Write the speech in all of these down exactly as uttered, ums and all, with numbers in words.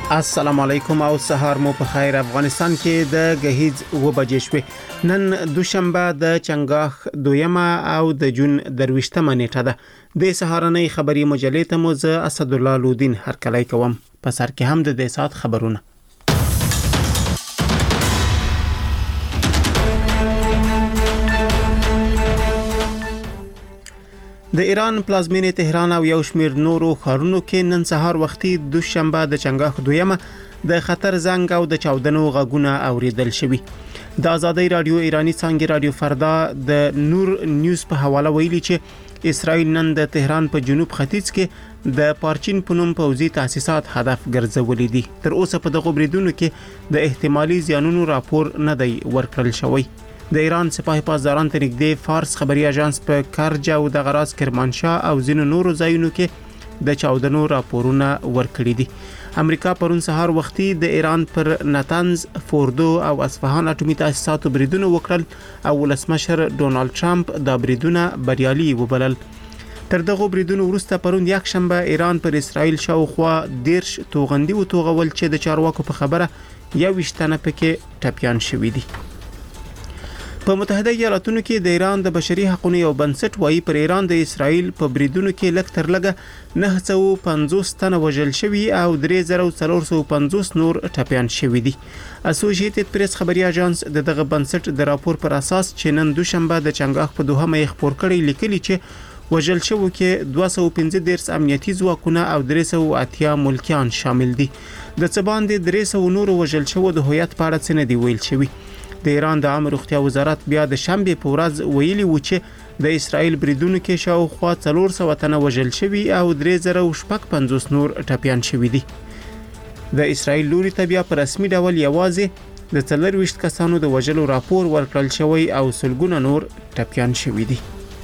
السلام علیکم او سهار مو په خیر. افغانستان کې د غهیز و بجې شوې. نن دوشنبه د چنګاښ دویمه او د جون درويشتمه نیټه ده. د سهارنۍ خبري مجلې ته مو زه اسد الله لودین هرکلی کوم. په سر کې هم د دې سات خبرونه. د ایران پلازمینې تهران او یو شمېر نورو ښارونو کې نن سهار وختي دوشنبه د چنګاښ دویمه د خطر زنګ او د چاودنو غږونه اوریدل شوي. د آزادۍ رادیو ایرانی څنګه رادیو فردا د نور نیوز په حواله ویلي چې اسرائیل نن د تهران په جنوب ختیځ کې د پارچین په نوم پوځي تاسیسات هدف ګرځولي دي. تر اوسه په دغه بریدونو کې د احتمالي زیانونو راپور نه دی ورکړل شوی. د ایران سپاه پاسداران ته نږدې فارس خبري اژانس په کرج او د غراز کرمانشاه او ځینو نورو ځایونو کې د چاودنو راپورونه ورکړي دي. امریکا پرون سهار وختي د ایران پر نتنز، فوردو او اصفهان اټومي تاسیساتو بریدونه وکړل او ولسمشر ډونالد ټرمپ دا بریدونه بریالي وبلل. تر دغه بریدونو وروسته پرون یک شنبه ایران پر اسرائیل شاوخوا دیرش توغندي وتوغول چې د چارواکو په خبره یو وشتنه پکې ټپيان شوي دي. په متحده ایالاتونو کې د ایران د بشري حقوقو یو بنسټ وایي پر ایران د اسرائیل په بریدونو کې لږ تر لږه نه سوه پنځوس تنه وژل شوي او درې زره څلور سوه پنځوس نور ټپيان شوي دي. اسوسییټډ پریس خبري اژانس د دغه بنسټ د راپور پر اساس چې نن دوشنبه د چنګاښ په دوهمه یې خبر کړی لیکلي چې وژل شوو کې دوه سوه پنځه دېرش امنیتي ځواکونه او درې سوه اتیا ملکیان شامل دي. د څه باندې درې سوه نورو وژل شوو د هویت په اړه څه نه دی ویل شوی. د ایران د عامه روغتیا وزارت بیا د شنبه په ورځ ویلي و چې د اسرائیل بریدونو کې شاوخوا څلور سوه تنه وژل شوي او درې زره شپږ پنځوس نور ټپيان شوي دي. د اسرائیل لوري ته بیا په رسمي ډول یوازې د څلرویشت کسانو د وژلو راپور ورکړل شوی او سلګونه نور ټپيان شوي دي.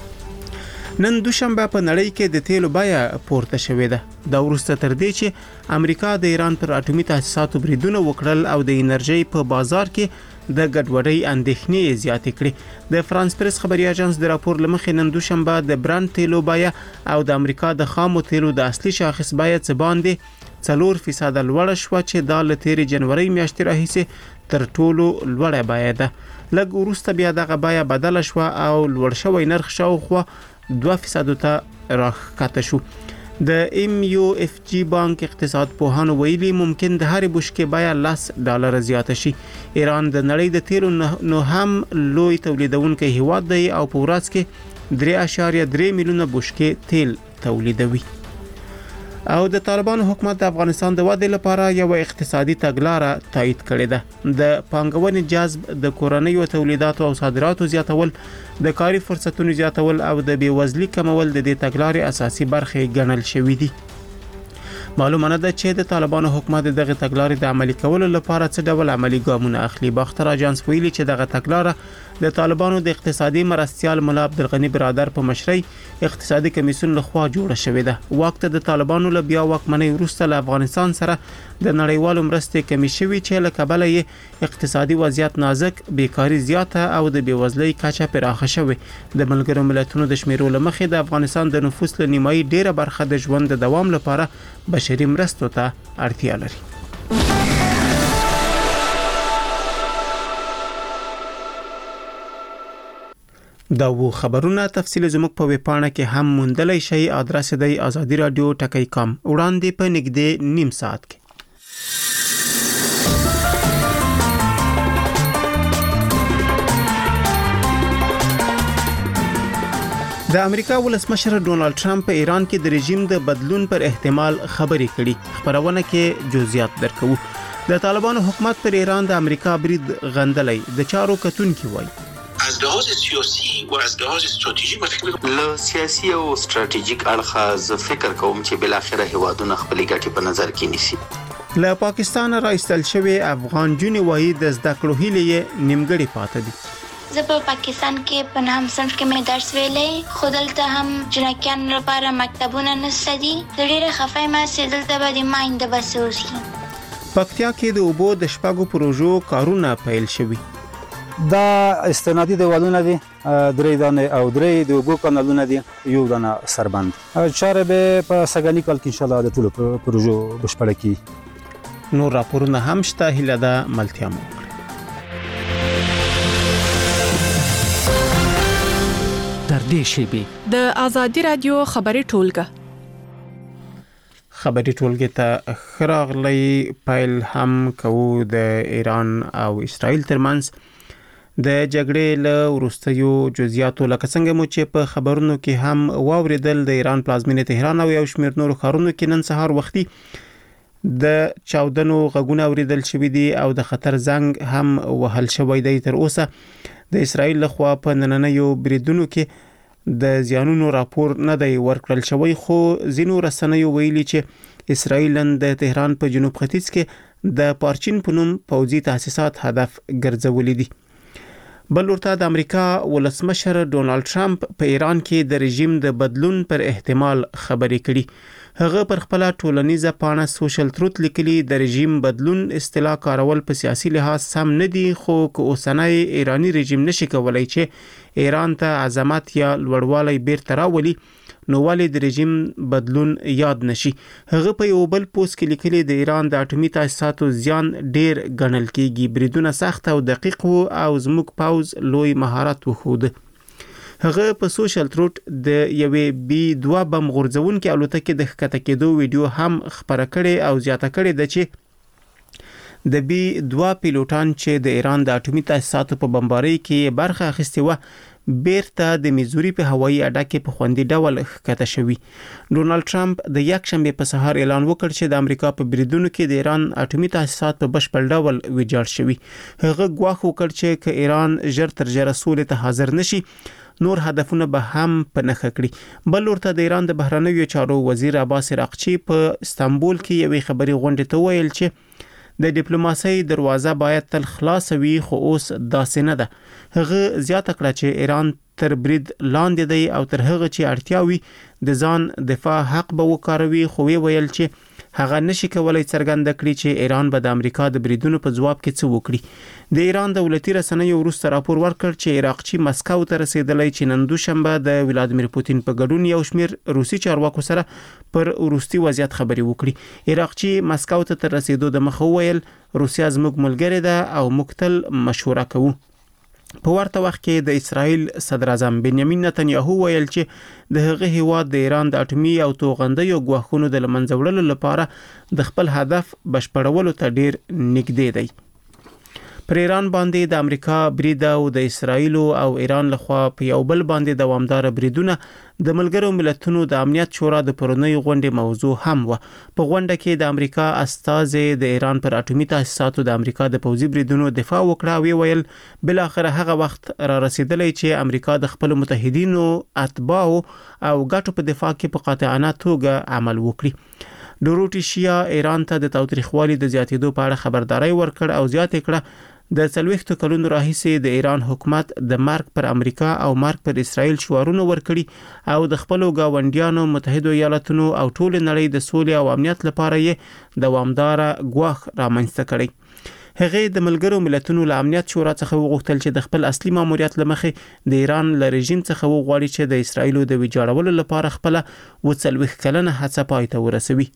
نن دوشنبه په نړۍ کې د تیلو بیه پورته شوې ده. دا وروسته تر دې چې امریکا د ایران پر اټومي تاسیساتو بریدونه وکړل او د انرژي په بازار کې د ګډوډۍ اندېښنې زیاتې کړې. د فرانس پریس خبري اژانس د راپور لمخې نن دوشنبه د برند تیلو بیه او د امریکا د خامو تیلو د اصلي شاخص بیه څخه باندې څلور فیصد لوړه شو چې د لتیری جنوري میاشتې راهیسې تر ټولو لوړه بیه ده. لږ وروسته بیا دغه بیه بدله شو او لوړ شوی نرخ شاوخوا دوه فیصد ته راکته شو. د ایم یو اف جی بانک اقتصاد پوهانو ویلي ممکن د هر بشکې بیه لس ډالر زیاته شي. ایران د نړۍ د تیلو نو هم لوی تولیدونکي هیواد دی او په ورځ کې درې اعشاریه درې میلیونه بشکې تیل تولیدوي. او د طالبانو حکومت د افغانستان د ودې لپاره یو اقتصادي تګلارې تایید کړې ده. د پانګونې جذب، د کورنیو تولیداتو او صادراتو زیاتول، د کاري فرصتونو زیاتول او د بیوزلۍ کمول د دې تګلارې اساسي برخې ګڼل شوې دي. معلومه نه ده چې د طالبانو حکومت دغه تګلارې د عملي کولو لپاره څه ډول عملي ګامونه اخلي. باختر اژانس ویلي چې دغه تګلارې د طالبانو د اقتصادي مرستيال مولا عبدالغنی برادر په مشرۍ اقتصادي کمیسیون لخوا جوړه شوې ده. وخت د طالبانو له بیا واکمنۍ وروسته له افغانستان سره د نړیوالو مرستې کمی شوي چې له کبله یې اقتصادي وضعیت نازک، بیکاری زیاته او د بیوزلۍ کچه پراخه شوې. د ملګرو ملتونو د شمیرو لمخې د افغانستان د نفوس له نیمایي ډیره برخه د ژوند د دوام لپاره بشري مرستو ته اړتیا لري. دا و خبرونه تفصیل زموږ په ویب پاڼه کې هم موندلای شئ. ادرس دی آزادی رادیو ټکی کام. وړاندې په نږدې نیم ساعت کې. د امریکا ولسمشر ډونالد ټرمپ په ایران کې د رژیم د بدلون پر احتمال خبرې کړي. خبرونه کې جزئیات درکو. د طالبانو حکومت پر ایران د امریکا برید غندلای د چارو کتونکي وایي. از لحاظ سیاسی و از لحاظ استراتژیک و فکر له سیاسي او استراتیژیک اړخه زه فکر کوم چې بل اخره هوادونه خپل ګټې په نظر کې نیسي. له پاکستان راایستل شوی افغان جونې وایي د زده کړو هیلې نیمګړې پاتې دي. زه په پاکستان کې په نهم صنف کې مې درس ویلې، خو دلته هم جنکیان لپاره مکتبونه نشته دي. زه ډېره خفه یم چې دلته به د ماینده بس اوسي. پکتیا کې د اوبو د شپږو پروژو کارونه پیل شوي. دا استنادي دیوالونه دي، درې دانه او درې د اوبو کانالونه دي، یو دانه سربند. چاره به په سګانی کال کې ان شاء الله د ټولو پروژو بشپړه کی. نور راپورونه هم شته، هیله ده ملتیا مو وکړي. در دې شیبې د آزادي رادیو خبري ټولګه خبري ټولګه ته خراغلی پایل هم کوو د ایران او اسرائیل ترمنځ د جګړې له وروستیو جزئیاتو لکه څنګه مو چې په خبرونو کې هم واوریدل د ایران پلازمینه تهران او یو شمېر نور ښارونو کې نن سهار وختي د چاودنو غږونه اوریدل شوې دي او د خطر زنګ هم وهل شوی دی. تر اوسه د اسرائیل لخوا په نننیو بریدونو کې د زیانونو راپور نه دی ورکړل شوی، خو ځینو رسنیو ویلي چې اسرائیل د تهران په جنوب ختیځ کې د پارچین په نوم پوځي تاسیسات هدف ګرځولي دي. بل ورته د امریکا ولسمشر ډونالد ټرمپ په ایران کې د رژیم د بدلون پر احتمال خبرې کړي. هغه پر خپل ټولنیزه پاڼه سوشل تروت لیکلي د رژیم بدلون اصطلاح کارول په سیاسي لحاظ سم نه دي، خو که اوسنۍ ایرانی رژیم نشي کولای چې ایران ته عظمت یا لوړوالی بیرته راولي، نو ولې د رژیم بدلون یاد نشي. هغه په یو بل پوسټ کې لیکلي د ایران د اټومي تاسیساتو زیان ډیر ګڼل کیږي، بریدونه سخت او دقیق وو او زموږ پوځ لوی مهارت وښود. هغه په سوشل تروت د یوې بي دوه بم غورځونکې الوتکې د ښکته کېدو ویډیو هم خبره کړې او زیاته کړې ده چې د بي دوه پیلوټان چې د ایران د اټومي تاسیساتو په بمبارۍ کې برخه اخیستې و بیرته د میزوري په هوایي اډه کې په خوندي ډول ښکته شوي. ډونالد ټرمپ د یک شنبه په سهار اعلان وکړ چې د امریکا په بریدونو کې د ایران اټومي تاسیسات په بشپړ ډول ویجاړ شوي. هغه ګواښ وکړ چې که ایران ژر تر ژره سولې ته حاضر نشي نور هدفونه به هم په نښه کړي. بل ورته د ایران د بهرنیو چارو وزیر عباس عراقچي په استانبول کې یوې خبري غونډې ته ویل چې د ډیپلوماسۍ دروازه باید تل خلاص وي، خو اوس داسې نه ده. هغه زیاته کړه چې ایران تر برید لاندې دی او تر هغه چې اړتیا وي د ځان دفاع حق به وکاروي، خو وی ویل چې هغه نشي کولای څرګنده کړي چې ایران به د امریکا د بریدونو په ځواب کې څه وکړي. د ایران دولتي رسنیو وروسته راپور ورکړ چې عراقچي مسکو ته رسیدلی چې نن دوشنبه د ولادیمیر پوتین په ګډون یو شمېر روسي چارواکو سره پر وروستي وضعیت خبرې وکړي. عراقچي مسکو ته تر رسیدو د مخه ویل روسیا زموږ ملګری ده او موږ تل مشوره کوو. په ورته وخت کې د اسرائیل صدر اعظم بنیامین نتنیاهو ویل چې د هغه هیواد د ایران د اټومي او توغندیو ګواښونو د لمنځه وړلو لپاره د خپل هدف بشپړولو ته ډیر نږدې دی. پر ایران باندې د امریکا برید او د اسرائیل او ایران لخوا په یو بل باندې دوامدار بریدونه د ملګرو ملتونو د امنیت شورا د پرونی غونډې موضوع هم و. په غونډه کې د امریکا استازي د ایران پر اټومي تاسیساتو د امریکا د پوځي بریدونو دفاع وکړه او ویل بل اخر هغه وخت را رسیدلی چې امریکا د خپل متحدینو اتباع او ګټو په دفاع کې په قاطعانه توګه عمل وکړي. ډوروټیشیا ایران ته د تاوتریخوالي د زیاتېدو په اړه خبرداري ورکړ او زیاته کړه د څلوېښتو کلونو راهیسې د ایران حکومت د مرګ پر امریکا او مرګ پر اسرائیل شعارونه ورکړي او د خپلو گاونډیانو متحده ایالاتونو او ټول نړۍ د سولې او امنیت لپاره یې دوامدار ګواښ رامنځته کړي. هغه د ملګرو ملتونو له امنیت شورا څخه وغوښتل چې د خپل اصلي ماموریت لمخې د ایران له رژیم څخه وغواړي چې د اسرائیل د ویجاړولو لپاره خپل وڅلوېښت کلنه هڅه پای ته ورسوي.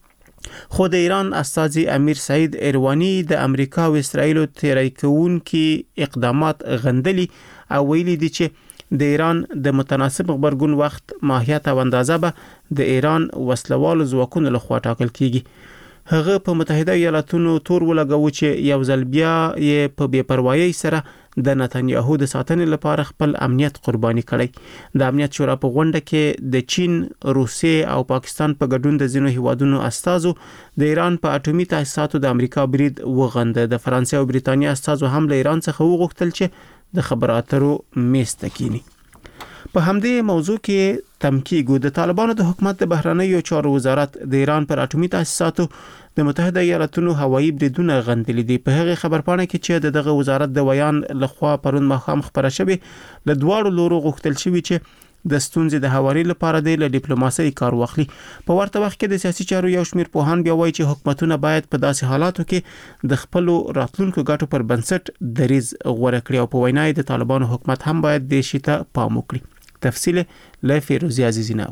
خو د ایران استازي امیر سعید ایروانی د امریکا او اسرائیل تیری کوونکي اقدامات غندلي او ویلي دي چې د ایران د متناسب غبرګون وخت ماهیت او اندازه به د ایران وسلوالو ځواکونو لخوا ټاکل کیږي. هغه په متحده ایالاتونو تور ولګاوه چې یو ځل بیا یې په بې پروايي سره د نتنیاهو د ساتنې لپاره خپل امنیت قرباني کړی. د امنیت شورا په غونډه کې د چین، روسیې او پاکستان په ګډون د ځینو هیوادونو استازو د ایران په اټومي تاسیساتو د امریکا برید وغنده. د فرانسې او بریتانیا استازو هم له ایران څخه وغوښتل چې د خبرو اترو میز ته کینی. په همدې موضوع کې تمکیګو د طالبانو د حکومت د بهرنیو چارو وزارت د ایران پر اټومي تاسیساتو د متحده ایالاتونو هوایي بریدونه غندلي دي. په هغه خبرپاڼه کې چې دغه وزارت د ویان لخوا پرون ماښام خبره شوې له دواړو لورو غوښتل شوی چې د ستونزې د هواري لپاره د ډیپلوماسۍ کار واخلي. په ورته وخت کې د سیاسي چارو یو شمېر پوهان بیا وایي چې حکومتونه باید په داسې حالاتو کې د خپل راتلونکو ګټو پر بنسټ دریځ غوره کړي او په وینا د طالبانو حکومت هم باید د شي ته پام وکړي. تفصیل له فیروزی عزیزی ناور.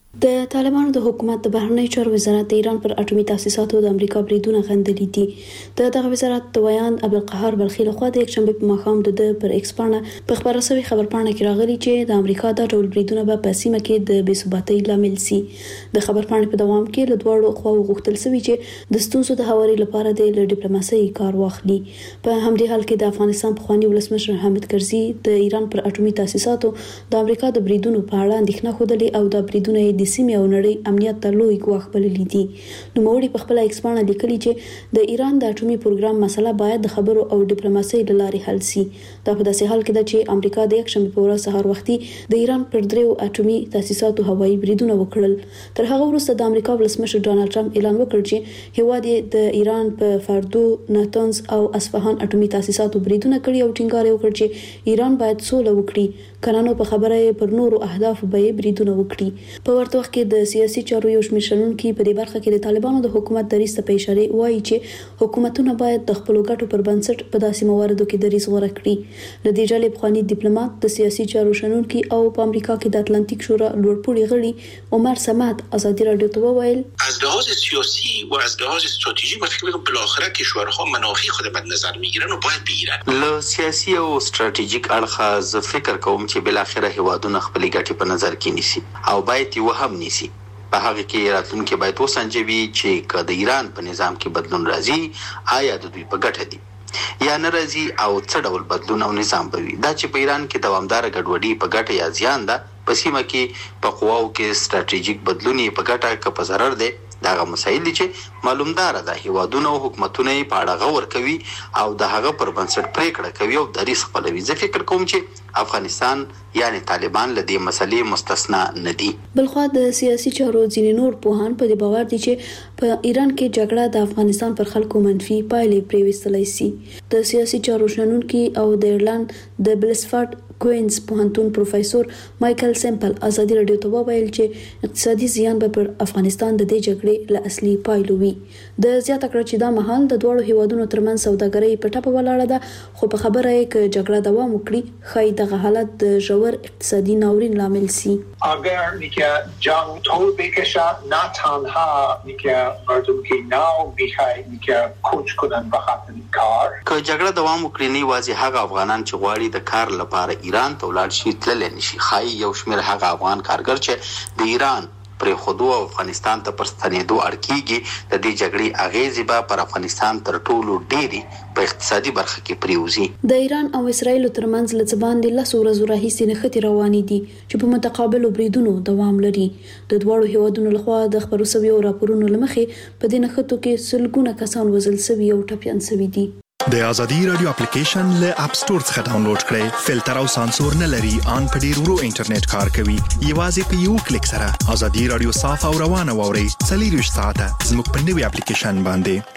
د طالبانو د حکومت د بهرنی چارو وزارت د ایران پر اټومي تاسیساتو د امریکا بریدونه غندلي دي. د دغه وزارت د ویان عبدالقهار بلخی لخوا د یکشنبه په ماښام د پر ایکس پاڼه په خبره شوی خبرپاڼه کې راغلي چې د امریکا د ډول بریدونه به په سیمه کې د بې ثباتۍ لامل سي. د خبرپاڼې په دوام کې له دواړو خواو غوښتل شوی چې د ستونزو د هواري لپاره د ډیپلوماسۍ کار واخلي. په همدې حال کې د افغانستان پخوانی ولسمشر حامد کرزي د ایران پر اټومي تاسیساتو د امریکا د بریدونو په اړه اندېښنه خوده او د بریدونو د سیمې او نړۍ امنیت ته لوی ګواښ بللی دي. نو موري په خپل ایکس پاڼه لیکلي چې د ایران د اټومي پروګرام مسله باید د خبرو او ډیپلوماسۍ له لارې حل شي. دا په داسې حال کې ده چې امریکا د یکشنبه په ورځ سهار وختي د ایران پر دریو اټومي تاسیساتو هوایي بریدونه وکړل. تر هغه وروسته د امریکا ولسمشر ډانلډ ټرمپ اعلان وکړ چې هیواد د ایران په فاردو، ناتنز او اصفهان اټومي تاسیساتو بریدونه کړي او ټینګار وکړ چې ایران باید سوله وکړي، کنانو په خبره پر نورو اهداف به بریدونه وکړي. په ورته وخت کې د سیاسي چارو یو شمېر شنونکي په دې برخه کې د طالبانو د حکومت دریځ ته په اشاره وایي چې حکومتونه باید د خپل ګټو پر بنسټ په داسې مواردو کې دریځ غوره کړي. د دې ډلې پخوانی ډیپلوماټ، د سیاسي چارو شنونکي او په امریکا کې د اتلانتیک شورا لوړپوړي غړي عمر سمات ازادي رادیو ته وویل از لحاظ سیاسی و از لحاظ استراتژی من فکر می‌کنم بالاخره کشورها منافع خود مد نظر میگیرن و باید بگیرن. له سیاسي او استراتیژیک اړخه زه فکر کوم چې بل اخره هیوادونه خپل ګټې په نظر کې نیسي او باید یې هم نیسي. په هغه کې راتلونکي باید وسنجوي چې که د ایران په نظام کې بدلون راځي آیا د دوی په ګټه دي یا نه راځي او څه ډول بدلون او نظام به وي. دا چې په ایران کې دوامدار ګډوډي په ګټه یا زیان ده، په سیمه کې په قواو کې ستراتیژیک بدلون په ګټه که په ضرر ده، داغه مسایل دي چې معلومدار ده هیوادونه او حکومتونه په اړه غور کوي او د هغه پر بنسټ پریکړه کوي او دریس خپلوي. زه فکر کوم چې افغانستان یعنی طالبان له دې مسلې مستثنا نه دي. بلخوا د سیاسي چارو ځینې نور پوهان په دې باور دي چې په ایران کې جګړه د افغانستان پر خلکو منفي پایلې پریوستلی سي. د سیاسي چارو شنونکي او د ایرلند د بلسفورد کوینز پوهنتون پروفیسور مایکل سیمپل ازادي رادیو ته وویل چې اقتصادي زیان به پر افغانستان د دې جګړې له اصلي پایلو وي. د زیاته کړ چې دا مهال د دوړو هیوادونو ترمنځ سوداګري په ټاپه ولاړه ده، خو په خبره یې ک جګړه دوام وکړي خای دغه حالت د ژور اقتصادي ناورین لامل سي. اگر میگه جنگ طول بکشه نه تنها میگه مردم که ناو میخوای میگه کوچ کنن به خاطر کار که جګړه دوام وکړي نه وازي هغه افغانان چې غواړي د کار لپاره ایران ته ولاړ شي تللی نشي. خای یو شمېر هغه افغان کارګر چې د ایران پر خودو او افغانستان ته پرستنېدو اړکیږي، د دې جګړې اغیزې به پر افغانستان تر ټولو ډېری په اقتصادي برخه کې پریوزي. د ایران او اسرایل ترمنځ لڅ باندې لس ورځې راهیسې نښتې روانې دي چې په متقابلو بریدونو دوام لري. د دواړو هیوادونو لخوا د خبرو شویو راپورونو لمخې په دې نښتو کې سلګونه کسان وژل شوي او ټپیان شوي دي. د ازادي رادیو اپلیکیشن له اپ سټور څخه ډاونلوډ کړئ. فلټر او سانسور نه لري، ان په ډیر ورو انټرنیټ کار کوي. یوازې په یو کلیک سره ازادي رادیو صاف او روانه واورئ. څلور ساعته زموږ په نوي اپلیکیشن باندې.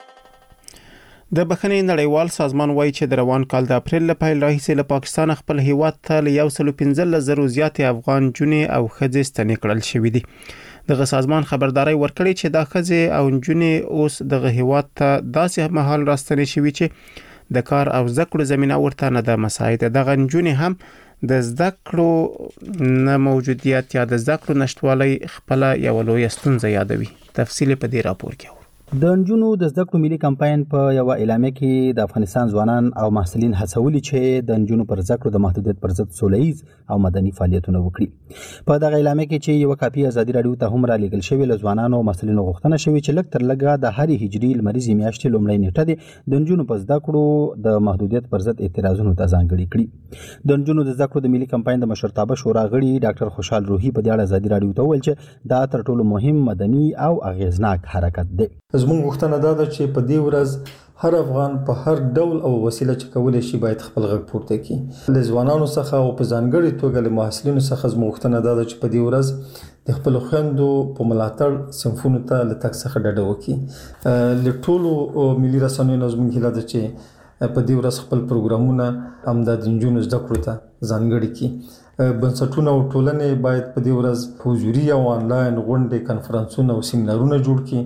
د بخښنې نړیوال سازمان وایي چې د روان کال د اپریل له پیل راهیسې له پاکستان خپل هیواد ته له یو سل پنځلس زره زیاتې افغان جونې او ښځې ستنې کړل شوې دي. دغه سازمان خبرداري ورکړي چې دا ښځې او جونې اوس دغه هیواد ته داسې مهال راستنې شوي چې د کار او زده کړو زمينه ورته نه ده مساعده. دغه جونې هم د زده کړو نه موجودیت یا د زده کړو نشټوالي خپل یو لوی ستونزه یادوي. تفصیل په دې راپور کې د نجونو د زده کړو ملي کمپاین په یو اعلامیه کې د افغانستان ځوانان او محصلین هڅولي چې د نجونو پر زده کړو د محدودیت پر ضد سولهییز او مدني فعالیتونه وکړي. په دغه اعلامیه کې چې یو کاپي ازادي رادیو ته هم را لېږل شوی له ځوانانو او محصلینو غوښتنه شوې چې لږ تر لږه د هرې هجري لمریزې میاشتې لومړۍ نیټه د نجونو په زده کړو د محدودیت پر ضد اعتراضونو ته ځانګړې کړي. د نجونو د زده کړو د ملي کمپاین د مشرتابه شورا غړي ډاکټر خوشحال روحي په دې اړه ازادي رادیو ته وویل چې دا تر ټولو مهم مدني او اغیزناک حرکت دی. زموږ غوښتنه دا ده چې په دې ورځ هر افغان په هر ډول او وسیله چې کولای شي باید خپل غږ پورته کړي. له ځوانانو څخه او په ځانګړي توګه له محصلینو څخه زموږ غوښتنه دا ده چې په دې ورځ د خپل خويندو په ملاتړ صنفونو ته له تک څخه ډډه وکړي. له ټولو ملي رسنیو زموږ هیله ده چې په دې ورځ خپل پروګرامونه امداد نجونو زده کړو ته ځانګړي کړي. بنسټونه او ټولنې باید په دې ورځ حضوري او انلاین غونډې، کنفرانسونه او سیمینارونه جوړ کړي.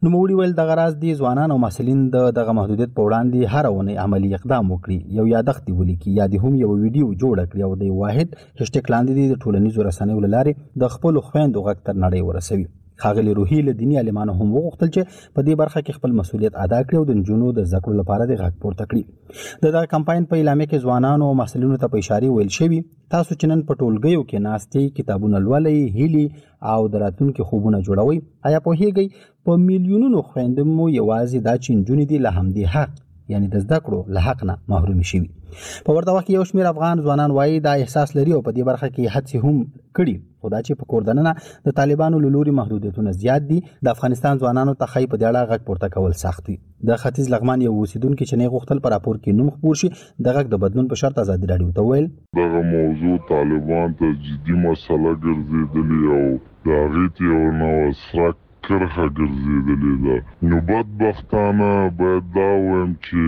نوموړي ویل دغه راز دي ځوانان او محصلین د دغه محدودیت په وړاندې هر اونۍ عملی اقدام وکړي، یو یادښت ولیکي یا د هم یو ویډیو جوړ کړي او د واحد هشټیګ لاندې د ټولنیزو رسنیو له لارې د خپل خويندو غږ تر نړۍ ورسوي. ښاغلي روحي له دیني عالمانو هم وغوښتل چې په دې برخه کې خپل مسؤلیت ادا کړي او د نجونو د زده کړو لپاره د غږ پورته کړي. د دغه کمپاین په اعلامیه کې ځوانانو او محصلینو ته په اشاره ویل شوی تاسو چې نن په ټولګیو کې ناستئ، کتابونه لولئ، هیلې او د راتلونکي خوبونه جوړوئ، آیا پوهیږئ په میلیونونو خویندې مو یوازې دا چې نجونې دي له همدې حق یعنی د زده کړو له حق نه محروم شوي. په ورته وخت کې یو شمېر افغان ځوانان وایي دا احساس لري او په دې برخه کې هڅې هم کړي، خو دا چې په کور دننه د طالبانو له لوري محدودیتونه زیات دي، د افغانستان ځوانانو ته ښایي په دې اړه غږ پورته کول سخت وي. د ختیځ لغمان یو اوسیدونکي چې نه غوښتل په راپور کې نوم خپور شي د غږ د بدلون په شرط ازادي راډیو ته ویل دغه موضوع طالبان ته جدي مسله ګرځېدلې او د هغې ته یو نوسرک کرخه ګرځېدلې ده. نو بدبختانه باید دا وایم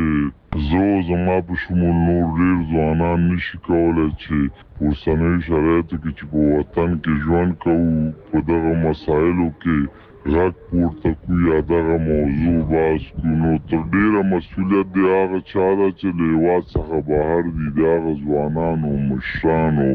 چې زه زما په شمول نور ډېر ځوانان نشي کولی چې په اوسنیو شرایطو کې چې په وطن کې ژوند کوو په دغه مسایلو کې غږ پورته کړو یا دغه موضوع بحث کړو. نو تر ډېره مسؤلیت د هغه چا ده چې له هېواد څخه بهر دي، د هغه ځوانانو، مشرانو،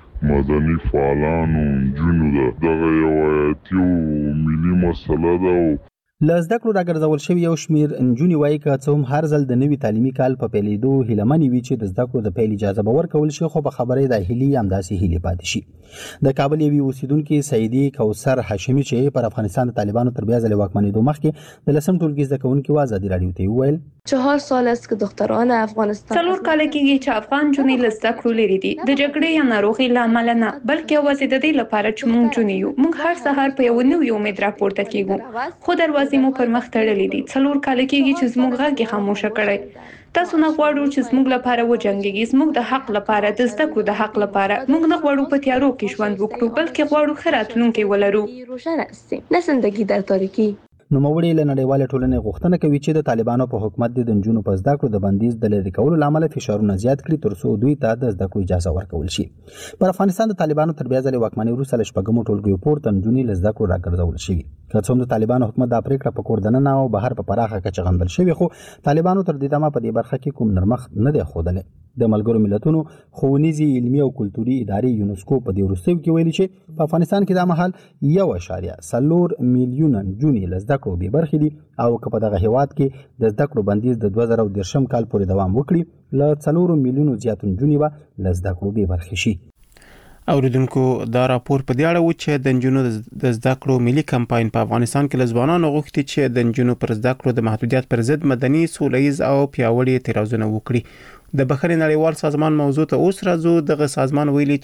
مدني فعالانو، نجونو ده. دغه یو حیاتي او ملي مسله ده. له زده کړو راګرځول شوي یو شمېر نجونې وایي که څه هم هر ځل د نوي تعلیمي کال په پیلېدو هیلهمنې وي چې د زده کړو د پیل اجازه به ورکول شي، خو په خبره د هیلې همداسې هیلې پاتې شي. د کابل یوې اوسیدونکې سعیدې کوثر هاشمي چې پر افغانستان د طالبانو تر بیا ځلې واکمنېدو مخکې د لسم ټولګي زده کوونکي و ازادي راډیو ته وویل چهار سال است که دختران افغانستان څلور کاله کېږي چې افغان نجونې له زده کړو لرې دي، د جګړې یا ناروغۍ له امله نه، بلکې یوازې د دې لپاره چې موږ نجونې یو. موږ هر سهار په یو نوي امید راپورته کېږو، خو دروازې مو پر مخ تړلې دي. څلور کاله کېږي چې زموږ غږ یې خاموشه کړی. تاسو نه غواړو چې زموږ لپاره وجنګېږي، زموږ د حق لپاره، د زده کړو د حق لپاره. موږ نه غواړو په تیارو کې ژوند وکړو، بلکې غواړو ښه راتلونکی ولرو. روشن هستیم، نه زندگی در تاریکی. نوموړي له نړیوالې ټولنې غوښتنه کوي چې د طالبانو په حکومت د نجونو په زده کړو د بندیز د لرې کولو له امله فشارونه زیات کړي ترڅو دوی ته د زده کړو اجازه ورکول شي. پر افغانستان د طالبانو تر بیا ځلې واکمنۍ وروسته له شپږمو ټولګیو پورته نجونې له زده کړو راګرځول شوي. که څه هم د طالبانو حکومت دا پرېکړه په کور دننه او بهر په پراخه کچه غندل شوې، خو طالبانو تر دې دمه په دې برخه کې کوم نرمښت نه دی ښودلی. د ملګرو ملتونو ښوونیزې، علمي او کلتوري ادارې یونسکو په دې وروستیو کې ویلي چې په افغانستان کې دا مهال یو اعشاریه څلور میلیونه نجونې له زده کړو بې برخې دي او که په دغه هیواد کې د زده کړو بندیز د دوه زره دېرشم کال پورې دوام وکړي، له څلورو میلیونو زیاتو نجونې به له زده کړو بې برخې شي. اوریدونکو دا راپور په دې اړه و چې د نجونو د زده کړو ملي کمپاین په افغانستان کې له ځوانانو غوښتي چې د نجونو پر زده کړو د محدودیت پر ضد مدني، سولیز او پیاوړي اعتراضونه وکړي. د بخښنې نړیوال سازمان موضوع ته اوس راځو. دغه سازمان ویلي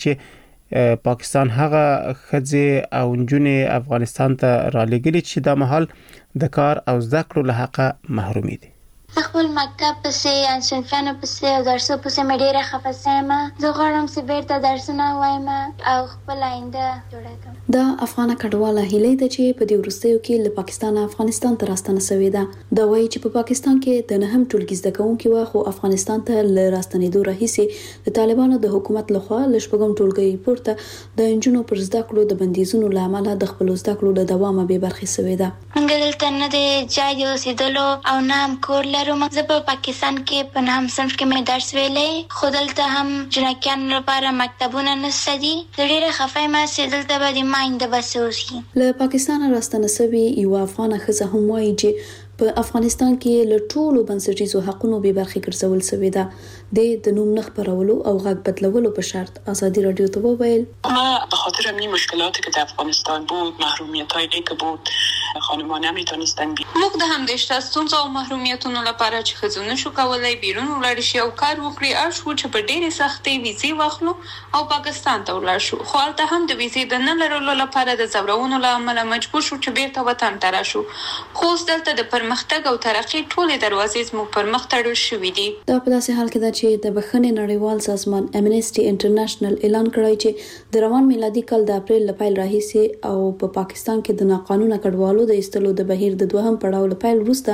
چې پاکستان هغه ښځې او نجونې افغانستان ته رالېږلي چې دا مهال د کار او زده کړو له حقه محرومي دي. خپل مکتب پسې ان صنفیانو پسې او درسو پسې مې ډېره خفه سوم. زه غواړم چې بیرته درسونه وایم او خپل آینده جوړه کړم. دا افغان کډواله هیلې ده چې په دې وروستیو کې له پاکستان افغانستان ته راستنه شوې ده. دا وایي چې په پاکستان کې د نهم ټولګي زده کوونکي و، خو افغانستان ته له راستنېدو راهیسې د طالبانو د حکومت لخوا له شپږم ټولګي پورته د نجونو پر زده کړو د بندیزونو له امله د خپلو زده کړو له دوامه بې برخې شوې ده. موږ دلته نه د ځای د اوسېدلو او نه هم کور لرو. زه په پاکستان کې په نهم صنف کې مې درس ویلی، خو دلته هم جنکیانو لپاره مکتبونه نشته دي. زه ډېره خفه یم چې دلته به د ما آینده به څه وشي. له پاکستانه راستنه شوې یوه افغانه ښځه هم وایي چې په افغانستان کې له ټولو بنسټیزو حقونو بې برخې ګرځول شوې ده. د نوم نه خپرولو او غږ بدلولو په شرط ازادي راډیو ته وویل ما به خاطر همین مشکلاتی که در افغانستان بود، محرومیت‌هایی که بود، خانم‌ها نمی‌تونستن بی موږ د همدې ستونزو او محرومیتونو لپاره چې ښځو نشو کولی بیرون ولاړ شي او کار وکړي، اړ شو چې په ډېرې سختۍ ویزې واخلو او پاکستان ته ولاړ شو. خو هلته هم د ویزې د نه لرلو لپاره د ځورونو له امله مجبور شو چې بیرته وطن ته راشو. خو اوس دلته د پرمختګ او ترقۍ ټولې دروازې زموږ پر مخ تړل شوي دي. دا په داسې حال کې ده چې د بخښنې نړیوال سازمان امنیسټي انټرنیشنل اعلان کړی چې د روان میلادي کال د اپریل له پیل راهیسې او په پاکستان کې د ناقانونه کډوالو د ایستلو د بهیر د دوهم پړاو له پیل وروسته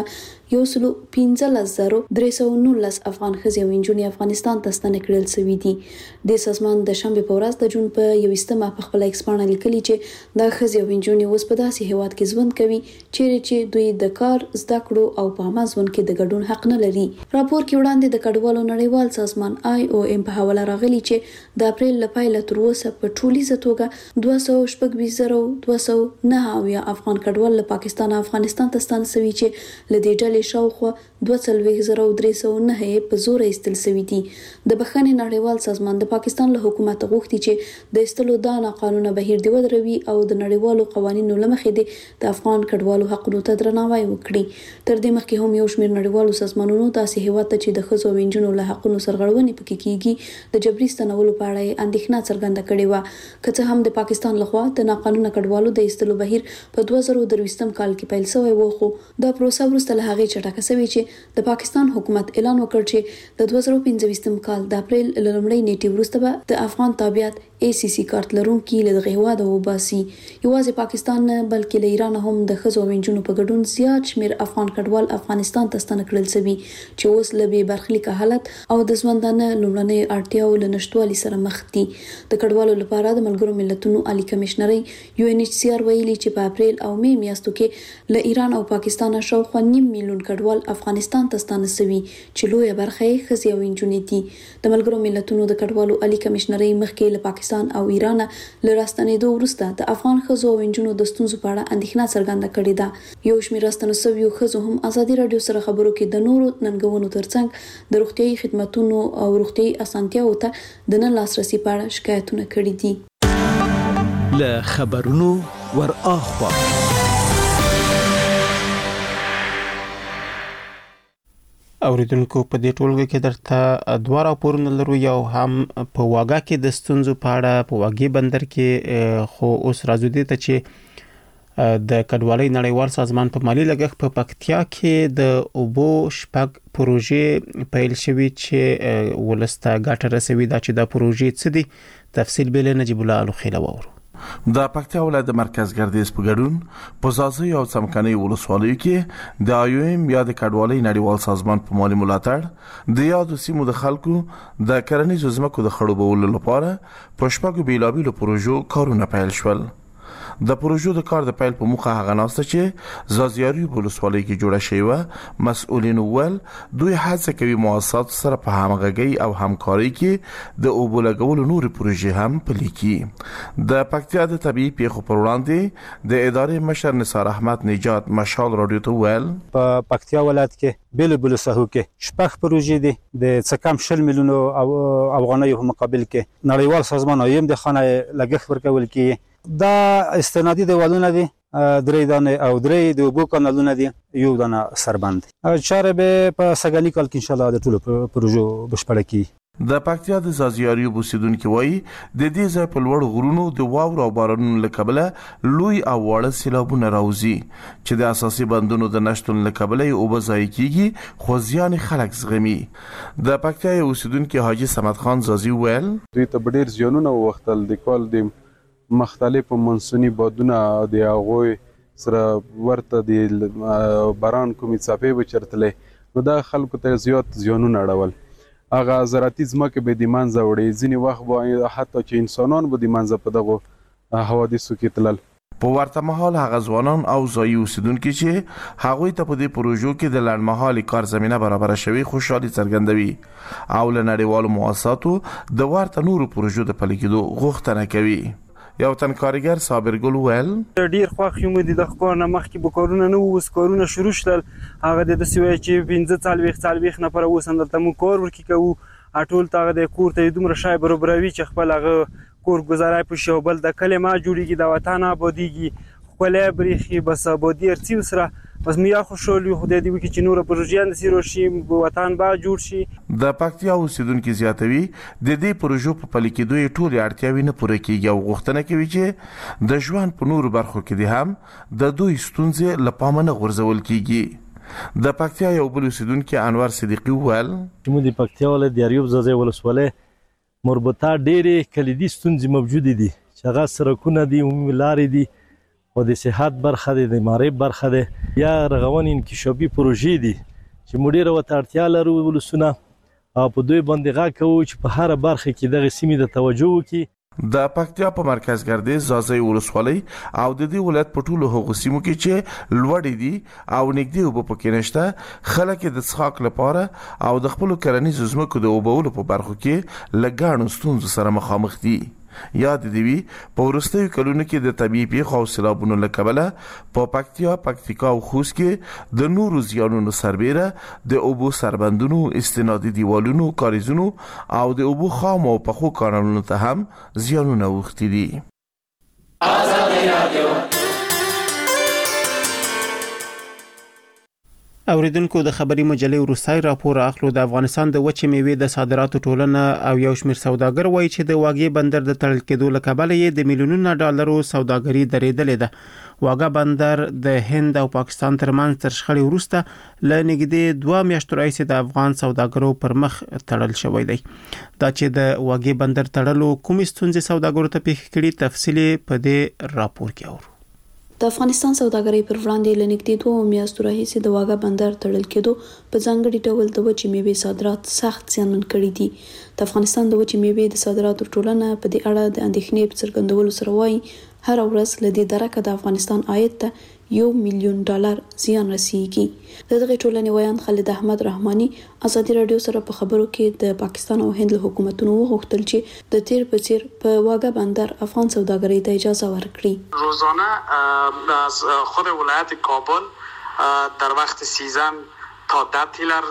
یو سلو پنځلس زره درې سوه نولس افغان ښځې او نجونې افغانستان ته ستنې کړل شوي دي. د سازمان د شنبې په ورځ د جون په یوویشتمه په خپله ایکسپاڼه لیکلي چې دا ښځې او نجونې اوس په داسې هیواد کې ژوند کوي چیرې چې دوی د کار، زده کړو او په عامه ژوند کې د ګډون حق نه لري. راپور کې وړاندې د کډوالو نړیوال سازمان آی او ایم په حواله راغلي چې د اپریل له پیله تر اوسه په ټولیزه توګه دوه سوه شپږ ویشت زره دوه سوه نهه اویا افغان کډوال له پاکستان او افغانستان ته ستانه شوي چې له دې ډلې شاوخوا دوه څلوېښت زره درې سوه نهه یې په زوره ایستل شوي دي. د بخښنې نړیوال سازمان د پاکستان له حکومت غوښتي چې د ایستلو دا ناقانونه بهیر دې ودروي او د نړیوالو قوانینو له مخې دې د افغان کډوالو حقونو ته درناوی وکړي. تر دې مخکې هم یو شمېر نړیوالو سازمانونو داسې هیواد ته چې د ښځو او نجونو له حقونو سرغړونې پکې کیږي د جبري ستنولو په اړه یې اندېښنه څرګنده کړې وه. که څه هم د پاکستان لخوا د ناقانونه کډوالو د ایستلو بهیر په دوه زره درویشتم کال کې پیل شوی و، خو دا پروسه وروسته له هغې چټکه شوې چې د پاکستان حکومت اعلان وکړ چې د دوه زره پنځه ویشتم کال د اپریل له لومړۍ نیټې وروسته به د افغان تابعیت ای سی سی کارت لرونکي له دغه هیواده وباسي. یوازې پاکستان نه بلکې له ایران هم د ښځو او نجونو په ګډون زیات شمېر افغان کډوال افغانستان ته ستانه کړل شوي چې اوس له بې برخلیکه حالت او د ژوندانه لومړنیو اړتیاوو له نشتوالي سره مخ دي. د کډوالو لپاره د ملګرو ملتونو عالي کمشنرۍ یو ان ایچ سی آر ویلي چې په اپریل او می میاشتو کې له ایران او پاکستان شاوخوا نیم میلیون کډوال افغانستان ته ستانه شوي چې لویه برخه یې ښځې او نجونې دي. د ملګرو ملتونو د کډوالو عالي کمشنرۍ مخکې له پاکستان او ایران له راستنېدو وروسته د افغان ښځو او نجونو د ستونزو په اړه اندېښنه څرګنده کړې ده. یو شمېر راستنه شویو ښځو هم ازادي راډیو سره خبرو کې د نورو ننګونو ترڅنګ د روغتیايي خدماتو او روغتیايي اسانتیاوو ته د نه لاسرسي په اړه شکایتونه کړي دي. له خبرونو ور اخوا اوریدونکو په دې ټولګه کې درته دوه راپورونه لرو. یو هم په واګه کې د ستونزو په اړه په واګې بندر کې، خو اوس راځو دې ته چې د کډوالۍ نړیوال سازمان په مالی لګښت په پکتیا کې د اوبو شپږ پروژې پیل شوي چې ولسته ګټه رسوي. دا چې دا پروژې څه دي تفصیل به له نجیب الله الخیل وورو. د پکتیا ولایت د مرکز ګردیز په ګډون په زازي او څمکني ولسوالیو کې د آی او ایم یا د کډوالۍ نړیوال سازمان په مالی ملاتړ د یادو سیمو د خلکو د کرنیزو ځمکو د خړوبولو لپاره په شپږو بیلابیلو پروژو کارونه پیل شول. د پروژو د کار د پیل په موخه هغه ناسته چې زازیاري ولسوالۍ کې جوړه شوی و. مسؤلین ول دوی هڅه کوي مؤسسات سره په همغږي او همکاري کې د اوبو لګولو نور پروژې هم پلي کړي. د پکتیا د طبيعي پیښو پر وړاندې د ادارې مشر نثار احمد نجات مشال رادیو ته ویل په پکتیا ولایت کې بیل بل سهو کې شپږ پروژې دي د څه کم شل میلیونو افغانیو په مقابل کې نړیوال سازمان او یم د خانه لګښت ورکول کیږي. دا استنادي دیوالونه دي، درې دانه او درې د اوبو کانالونه دي، یو دانه سربند. چاره به په سګالي کال کې ان شاء الله د ټولو پروژو بشپړه کی. د پکتیا د زازیاري بوسیدونکو وایي د دې ځای په لوړ غرونو د واورو او بارانونو له کبله لوی او واړه سیلابونه راوځي چې د اساسي بندونو د نشټون له کبله اوبه ضایع کیږي، خو ځان خلک زغمي. د پکتیا اوسیدونکو حاجی صمد خان زازي ویل دوی ته ډېر زیانونه وختل د کال د مختلفو منسونی بادونه د هغوی سره ورته د باران کومې څاپې به چرتلې نو دا خلکو ته زیات زیانونه اړول. هغه زراعتي ځمکې به د منځه وړې، ځینې وخت به حتی چې انسانان به د منځه په دغو حوادثو کې تلل. په ورته مهال هغه ځوانان او ځایي اوسیدونکي چې هغوی ته په دې پروژو کې د لنډمهالي کار زمینه برابره شوې خوشحالي څرګندوي او له نړیوالو مؤسساتو د ورته نورو پروژو د پلي کېدو غوښتنه کوي. یو تن کارګر صابر ګل ویل ډیر خوښ یم د دغه کار نه مخکې به کارونه نه وو، اوس کارونه شروع شول. هغه د داسې وایي چې پنځه څلوېښت څلوېښت نفره اوس همدلته موږ کار ورکې کوو. ټول ته هغه د کور ته دومره شی برابروي چې خپل هغه کور ګزاری په شي او بل د کلي ما جوړېږي، د وطن ابادېږي، ښکلی برېښي، بس ابادي هر څه سره بس میا خوشحال یو. خدای دې وکړي چې نور پروژې انداسې راشي، وطن به جوړ شي. د پکتیا اوسیدونکي زیاتوي د دې پروژو په پلي کېدو یې ټولې اړتیاوې نه پوره کېږي او غوښتنه کوي چې د ژوند په نورو برخو کې دې هم د دوی ستونزې له پامه نه غورځول کېږي. د پکتیا یو بل اوسیدونکي انور صدیقي وویل چې موږ د پکتیا ولایت د اریوب ځاځی ولسوالۍ مربوطه ډېرې کلیدي ستونزې موجودې دي چې هغه سړکونه دي، عمومي لارې دي او د صحت برخه ده د معرب برخه ده یا رغون انکشافي پروژې دي چې موږ ډیره وته اړتیا لرو ولسونه او په دوی باندې غا کوو چې په هر برخه کې دغه سیمې د توجه وکړي د پکتیا په مرکز ګردې زازي ولسوالۍ او د دې ولایت په ټولو هغو سیمو کې چې لوړې دي او نږدې وب پکې نشته خلک د څښاک لپاره او د خپل کرنیزو ځمکو د اوبولو په برخو کې لګاڼو ستونزو سره مخامخ دي. یاد دی وی په ورستیو کلونو کې د طبيعي پیښو او سیلابونو لکبله په پکتیا پکتیکا او خوست کې د نورو زیانونو سربېره د اوبو سربندونو استنادي دیوالونو کاریزونو او د اوبو خام او پخو کانالونو ته هم زیانونه وختي دي. آزادي رادیو اوریدونکو د خبري مجلې وروستای راپور اخلو. د افغانستان د وچې میوې د صادراتو ټولنه او یو شمېر سوداګر وایي چې د واګې بندر د تړل کېدو لکبله یې د میلیونونو ډالرو سوداګري درېدلې ده. واګه بندر د هند او پاکستان ترمنځ تر شخړې وروسته ل نږدې دوه میاشتو راهیسې د افغان سوداګرو پر مخ تړل شوی دی. دا چې د واګې بندر تړلو کومې ستونزې سوداګرو ته پیښ کړي تفصیلی په دې راپور کې اورو. د افغانستان سوداګرۍ پر وړاندې لنګدې دوه میاشتو راهیسې د واګه بندر تړل کېدو په ځانګړي ډول د وچې میوې صادرات سخت زیانمن کړي دي. د افغانستان د وچې میوې د صادراتو ټولنه په دې اړه د اندېښنې په څرګندولو سره وایي هر ورځ له دې درکه د افغانستان عاید ته یو میلیون ډالر زیان رسیږي. د دغه ټولنې ویان خالد احمد رحماني ازادي رادیو سره په خبرو کې د پاکستان او هند له حکومتونو وغوښتل چې د تیر په څیر په واګه بندر افغان سوداګرۍ ته اجازه ورکړي. روزانه از خود ولایت کابل در وقت سیزن تا ده تیلر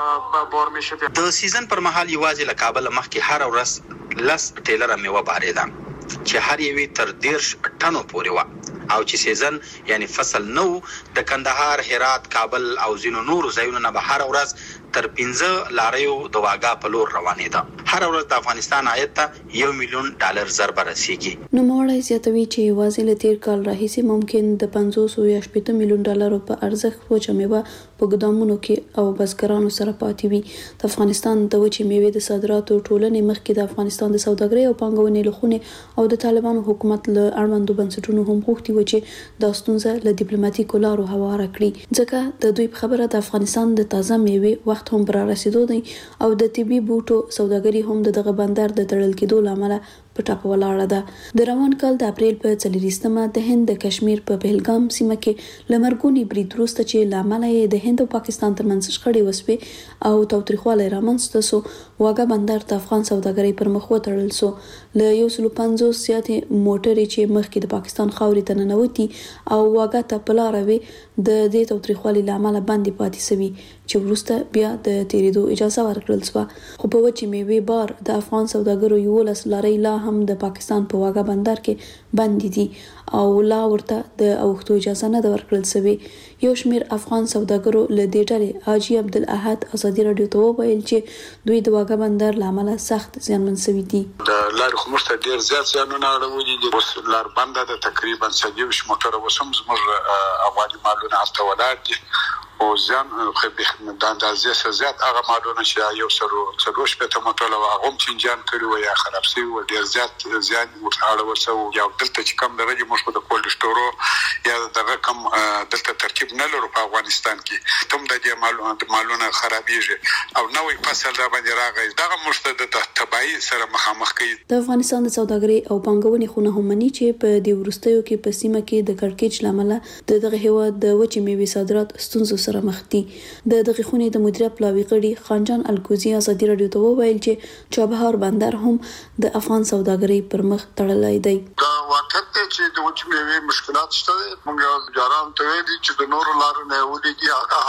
بار میشه. د سیزن پر مهال یوازې له کابل مخکې هر ورځ لس ټیلر میوه باریده چې هر یوې تر دیرش ټنو پورې و او چې سیزن یعنی فصل نو د کندهار هرات کابل او ځینو نورو ځایونو نه به هر ورځ تر پنځه لاریو د واګه په لور روانې ده. هر ورځ د افغانستان عاید ته یو میلیون ډالر ضرب رسیږي. نو موړی زیاتوي چې یوازې له تیر کال راهیسې ممکن د پنځوس یا شپږ میلیون ډالرو په ارزښت وچه میوه په ګدامونو کې او بزګرانو سره پاتې وي. د افغانستان د وچې میوې د صادراتو ټولنې مخکې د افغانستان د سوداګرۍ او پانګونې لخوا او د طالبانو حکومت له اړوندو بنسټونو هم غوښتي و چې دا ستونزه له ډیپلوماټیکو لارو هواره کړي. ځکه د دوی په خبره د افغانستان د تازه میوې وخت هم پر رسیدو دی او د طبي بوټو سوداګري هم د دغه بندر د تړل کېدو لامل په ټاپه ولاړه ده. د روان کال د اپریل په څلوریزمه د هند د کشمیر په پهلګام سیمه کې لمرګونی برید وروسته چې لامل یې د هند او پاکستان ترمنځ شخړې وسوې او تاوتریخوالی رامنځته سو واګه بندر د افغان سوداګرۍ پر مخ وتړل سو. له یو سل پنځوس زیاتې موټرې چې مخکې د پاکستان خاورې ته ننوتي او واګه ته په لاره وي د دې تاوتریخوالي لامل باندې پاتې سوي چې وروسته بیا د تیریدو اجازه ورکړل شو. خو په وچې میوې بار د افغان سوداګرو یو لس لارۍ لا هم د پاکستان په واګه بندر کې بند دي او لا ورته د اوختو اجازه نه ورکړل شوی. یو شمیر افغان سوداګرو له دې ډلې حاجی عبدالاحد ازادي رادیو ته وویل چې دوی د واګه بندر لامل سخت زیانمن شوي دي. د لارې خمرته ډیر زیات زیانونه اړولي دي. اوس لار بنده ده تقریبا څلوېښت موټره وسم زموږ افغاني مالونه هلته ولاړ دي او زیان خو د اندازې څخه زیات هغه مالونه چې یو سر څلور شپېته موټره هغه هم چینجان کړي و یا خراب شوي و ډیر زیات زیان ورته اړول شوی. یا دلته چې کم درجه موږ د کولډ سټورو یا دغه کم دلته ترکیب نه لرو په افغانستان کې تم د دې مالونه مالونه خرابېږي او نوې فصل را باندې راغی دغه موږ د تبعی سره مخامخ کوي. د افغانستان د سوداګرۍ او پانګونې خونه هم مني چې په دې وروستیو کې په سیمه کې د کړکېچ لامل د دغه هیواد د وچې میوې صادرات ستونزو سره مخ دي. د دغه خونې د مدیریت پلاوي غړي خانجان الکوزي ازادي رادیو ته وویل چې چابهار بندر هم د افغان سوداګرۍ پر مخ تړلی دی. دا واقعیت دی چې د وچې میوې مشکلات شته. موږ جاران ته ویلي چې د نورو لارو نه ولېږي هغه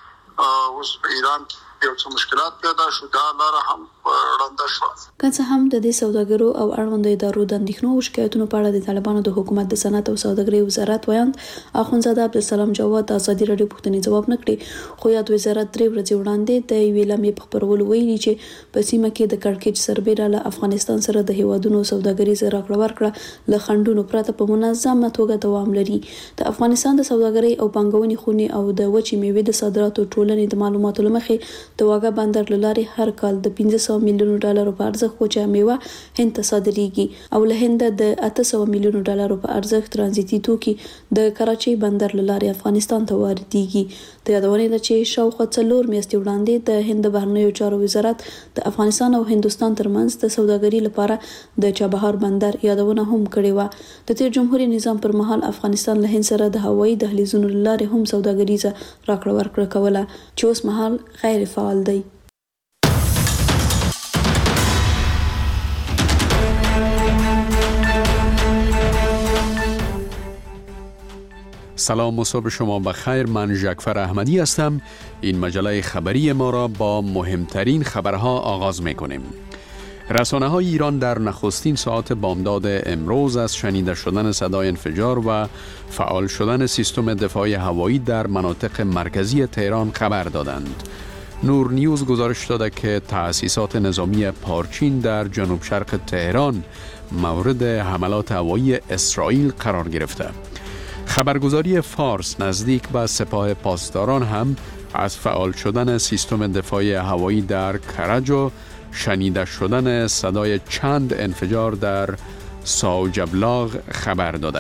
هم اوس په ایران یو څه مشکلات پیدا شو دا لاره هم ړنده شوه. که څه هم د دې سوداګرو او اړوندو ادارو د اندېښنو او شکایتونو په اړه د طالبانو د حکومت د صنعت او سوداګرۍ وزارت ویاند اخوندزاده عبدالسلام جواد د ازادي رادیو پوښتنې ځواب نه کړي. خو یاد وزارت درې ورځې وړاندې د یوې لمحې په خپرولو ویلي چې په سیمه کې د کړکېچ سربېره له افغانستان سره د هیوادونو سوداګریزه راکړه ورکړه له خنډونو پرته په منظمه توګه دوام لري. د افغانستان د سوداګرۍ او پانګونې خونې او د وچې میوې د صادراتو ټولنې د معلوماتو له مخې د واګه بندر لارې هر کال د پنځه سوه میلیونو ډالرو په ارزښت وچه میوه هند ته صادریږي او له هند د اته سوه میلیونو ډالرو په ارزښت ترانزیتي توکي د کراچۍ بندر لارې افغانستان ته واردېږي. د یادونې ده چې شاوخوا څلور میاشتې وړاندې د هند بهرنیو چارو وزارت د افغانستان او هندوستان ترمنځ د سوداګرۍ لپاره د چابهار بندر یادونه هم کړې وه. د تیر جمهوریت نظام پر مهال افغانستان له هند سره د هوایي دهلیزونو لارې هم سوداګریزه راکړه ورکړه کوله چې اوس مهال غیر فعال دی. سلام و صبح شما بخیر. من ژکفر احمدی هستم. این مجله خبری ما را با مهمترین خبرها آغاز می‌کنیم. رسانه های ایران در نخستین ساعت بامداد امروز از شنیده شدن صدای انفجار و فعال شدن سیستم دفاعی هوایی در مناطق مرکزی تهران خبر دادند. نور نیوز گزارش داده که تأسیسات نظامی پارچین در جنوب شرق تهران مورد حملات هوایی اسرائیل قرار گرفته. خبرگزاری فارس نزدیک به سپاه پاسداران هم از فعال شدن سیستم دفاعی هوایی در کرج و شنیده شدن صدای چند انفجار در ساوجبلاغ خبر داده.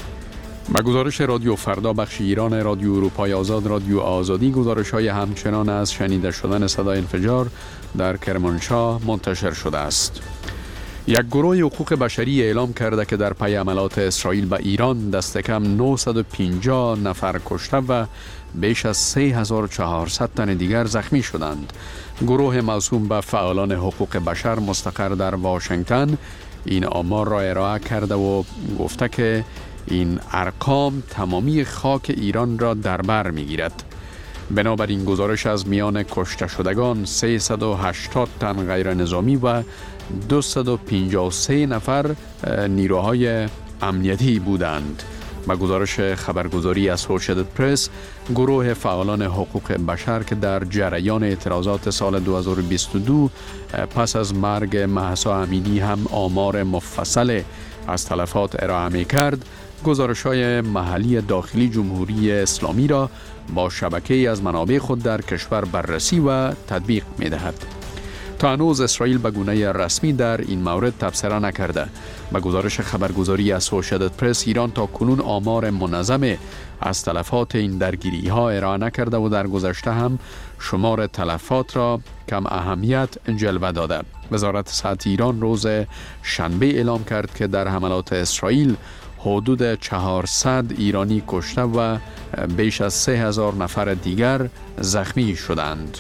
با گزارش رادیو فردا بخش ایران رادیو اروپای آزاد رادیو آزادی گزارش های همچنان از شنیده شدن صدای انفجار در کرمانشاه منتشر شده است. یک گروه حقوق بشری اعلام کرده که در پی حملات اسرائیل به ایران دست کم نهصد و پنجاه نفر کشته و بیش از سه هزار و چهارصد تن دیگر زخمی شدند. گروه موسوم به فعالان حقوق بشر مستقر در واشنگتن این آمار را ارائه کرده و گفته که این ارقام تمامی خاک ایران را در بر می‌گیرد. بنابراین گزارش از میان کشته شدگان سیصد و هشتاد تن غیر نظامی و دویست و پنجاه و سه نفر نیروهای امنیتی بودند. با گزارش خبرگزاری اسوشییتد پرس، گروه فعالان حقوق بشر که در جریان اعتراضات سال دو هزار و بیست و دو پس از مرگ مهسا امینی هم آمار مفصل از تلفات ارائه می کرد، گزارش‌های محلی داخلی جمهوری اسلامی را با شبکه‌ای از منابع خود در کشور بررسی و تطبیق می‌دهد. تا هنوز اسرائیل به گونه رسمی در این مورد تبصره نکرده. با گزارش خبرگزاری اسوشییتد پرس، ایران تا کنون آمار منظم از تلفات این درگیری‌ها ارائه نکرده و در گذشته هم شمار تلفات را کم اهمیت جلوه داده. وزارت صحت ایران روز شنبه اعلام کرد که در حملات اسرائیل حدود چهارصد ایرانی کشته و بیش از سه هزار نفر دیگر زخمی شدند.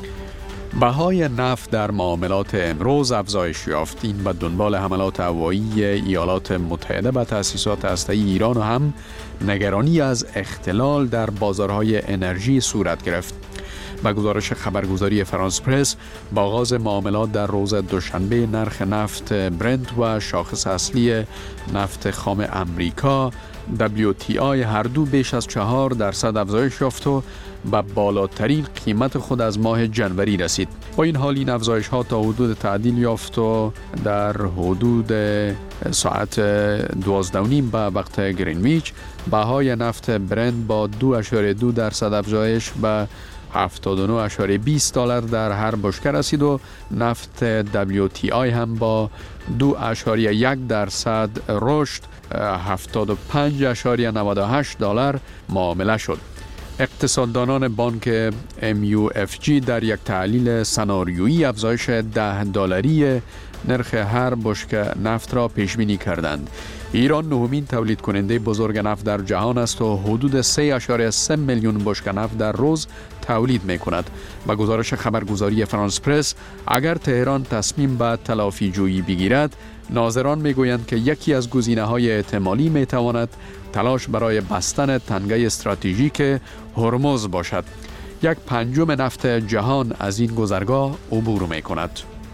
بهای نفت در معاملات امروز افزایش یافت. این به دنبال حملات هوایی ایالات متحده به تأسیسات هسته‌ای ایران و هم نگرانی از اختلال در بازارهای انرژی صورت گرفت. با گزارش خبرگزاری فرانس پرس، با آغاز معاملات در روز دوشنبه نرخ نفت برنت و شاخص اصلی نفت خام امریکا دبلیو تی آی هر دو بیش از چهار درصد افزایش یافت و به بالاترین قیمت خود از ماه جنوری رسید. با این حال این افزایش ها تا حدود تعدیل یافت و در حدود ساعت دوازده و نیم به وقت گرینویچ بهای نفت برنت با دو اشاره دو درصد افزایش به هفتاد و نه اشاره بیست دلار در هر بشکه رسید و نفت دبلیو تی آی هم با دو اشاره یک درصد رشد هفتاد و پنج اشاره نود و هشت دلار معامله شد. اقتصاددانان بانک ام یو اف جی در یک تحلیل سناریویی افزایش ده دلاری نرخ هر بشکه نفت را پیش بینی کردند. ایران نهمین تولید کننده بزرگ نفت در جهان است و حدود سه اشاره سه میلیون بشکه نفت در روز تولید می کند. با گزارش خبرگزاری فرانس پرس، اگر تهران تصمیم به تلافی جویی بگیرد، ناظران می گویند که یکی از گزینه های احتمالی می تواند تلاش برای بستن تنگه استراتژیک هرمز باشد. یک پنجم نفت جهان از این گذرگاه عبور می کند.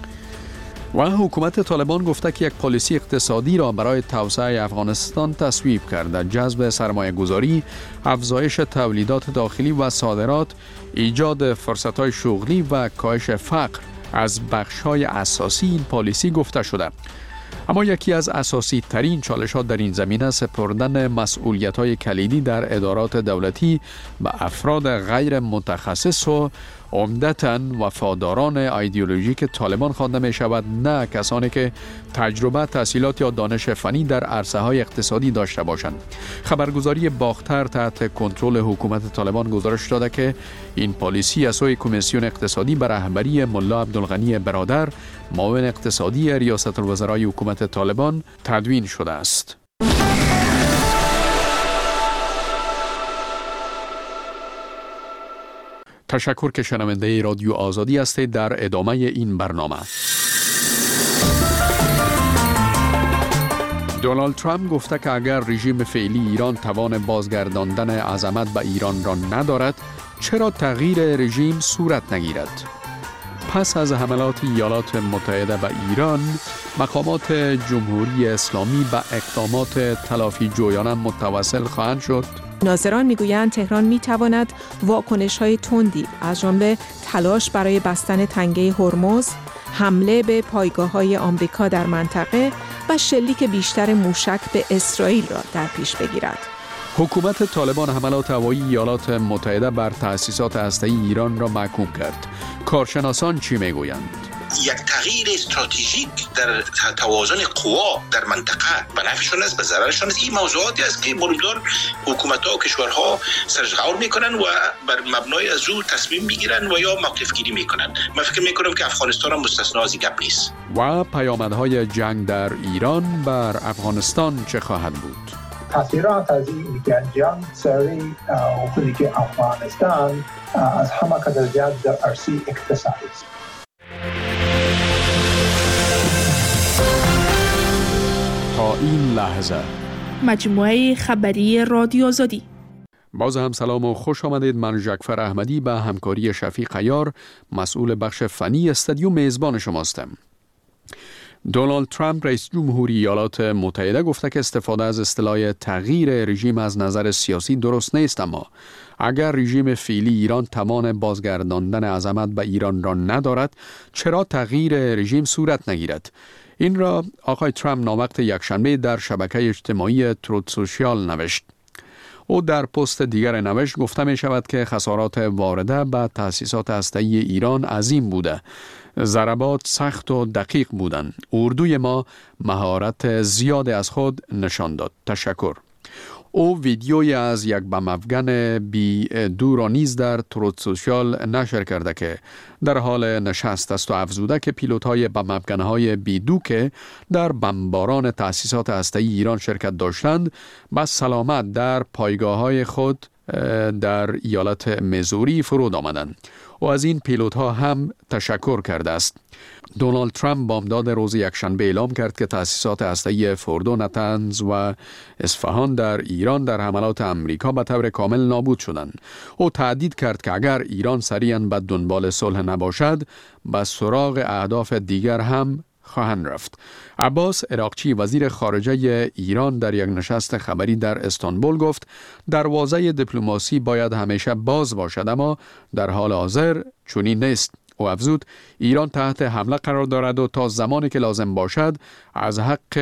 و حکومت طالبان گفته که یک پالیسی اقتصادی را برای توسعه افغانستان تصویب کرده. جذب سرمایه گذاری، افزایش تولیدات داخلی و صادرات، ایجاد فرصت‌های شغلی و کاهش فقر از بخش‌های اساسی این پالیسی گفته شده. اما یکی از اساسی ترین چالش‌ها در این زمینه سپردن مسئولیت‌های کلیدی در ادارات دولتی به افراد غیر متخصص و عمدتاً وفاداران ایدئولوژیک طالبان خوانده می شود، نه کسانی که تجربه، تحصیلات یا دانش فنی در عرصه های اقتصادی داشته باشند. خبرگزاری باختر تحت کنترل حکومت طالبان گزارش داده که این پالیسی از سوی کمیسیون اقتصادی بر رهبری ملا عبدالغنی برادر، معاون اقتصادی ریاست الوزرای حکومت طالبان تدوین شده است. تشکر که شنونده رادیو آزادی هستید. در ادامه این برنامه دونالد ترامپ گفته که اگر رژیم فعلی ایران توان بازگرداندن عظمت به ایران را ندارد، چرا تغییر رژیم صورت نگیرد؟ پس از حملات ایالات متحده به ایران، مقامات جمهوری اسلامی به اقدامات تلافی جویانه متوسل خواهند شد. ناظران میگویند تهران میتواند واکنش‌های تندی از جمله تلاش برای بستن تنگه هرمز، حمله به پایگاه‌های آمریکا در منطقه و شلیک بیشتر موشک به اسرائیل را در پیش بگیرد. حکومت طالبان حملات هوایی ایالات متحده بر تأسیسات هسته‌ای ایران را محکوم کرد. کارشناسان چی میگویند؟ یک تغییر استراتژیک در توازن قوا در منطقه به نفعشون است، به ضررشون است. این موضوعاتی است که بروزدار حکومت‌ها و کشورها سرشغور میکنن و بر مبنای از او تصمیم میگیرن و یا موقف گیری میکنن. من فکر میکنم که افغانستان هم مستثنا از این گپ نیست. و پیامدهای جنگ در ایران بر افغانستان چه خواهد بود؟ تاثیرات از این جنگ سری و که افغانستان از همه قدر زیاد در عرصه اقتصادی است. تا این لحظه مجموعه خبری رادیو آزادی. باز هم سلام و خوش آمدید. من جعفر احمدی به همکاری شفیق عیار، مسئول بخش فنی استودیو، میزبان شماستم. دونالد ترامپ رئیس جمهوری ایالات متحده گفته که استفاده از اصطلاح تغییر رژیم از نظر سیاسی درست نیست، اما اگر رژیم فعلی ایران توان بازگرداندن عظمت به ایران را ندارد، چرا تغییر رژیم صورت نگیرد؟ این را آقای ترامپ ناوقت یکشنبه در شبکه اجتماعی تروت سوشیال نوشت. او در پست دیگر نوشت گفته می شود که خسارات وارده به تأسیسات هسته‌ای ایران عظیم بوده. ضربات سخت و دقیق بودند. اردوی ما مهارت زیاد از خود نشان داد. تشکر. او ویدیویی از یک بم افغان بی دو را نیز در تروت سوشیال نشر کرده که در حال نشست است و افزوده که پیلوت‌های بم افغان‌های بی دو که در بمباران تأسیسات هسته‌ای ایران شرکت داشتند، با سلامت در پایگاه‌های خود در ایالت میزوری فرود آمدند و از این پیلوت‌ها هم تشکر کرده است. دونالد ترامپ بامداد روز یکشنبه اعلام کرد که تأسیسات هسته‌ای فوردو، نتنز و اصفهان در ایران در حملات امریکا به طور کامل نابود شدند. او تهدید کرد که اگر ایران سریعاً به دنبال صلح نباشد، به سراغ اهداف دیگر هم خواهند رفت. عباس عراقچی وزیر خارجه ایران در یک نشست خبری در استانبول گفت دروازه دیپلماسی باید همیشه باز باشد، اما در حال حاضر چنین نیست. او افزود ایران تحت حمله قرار دارد و تا زمانی که لازم باشد از حق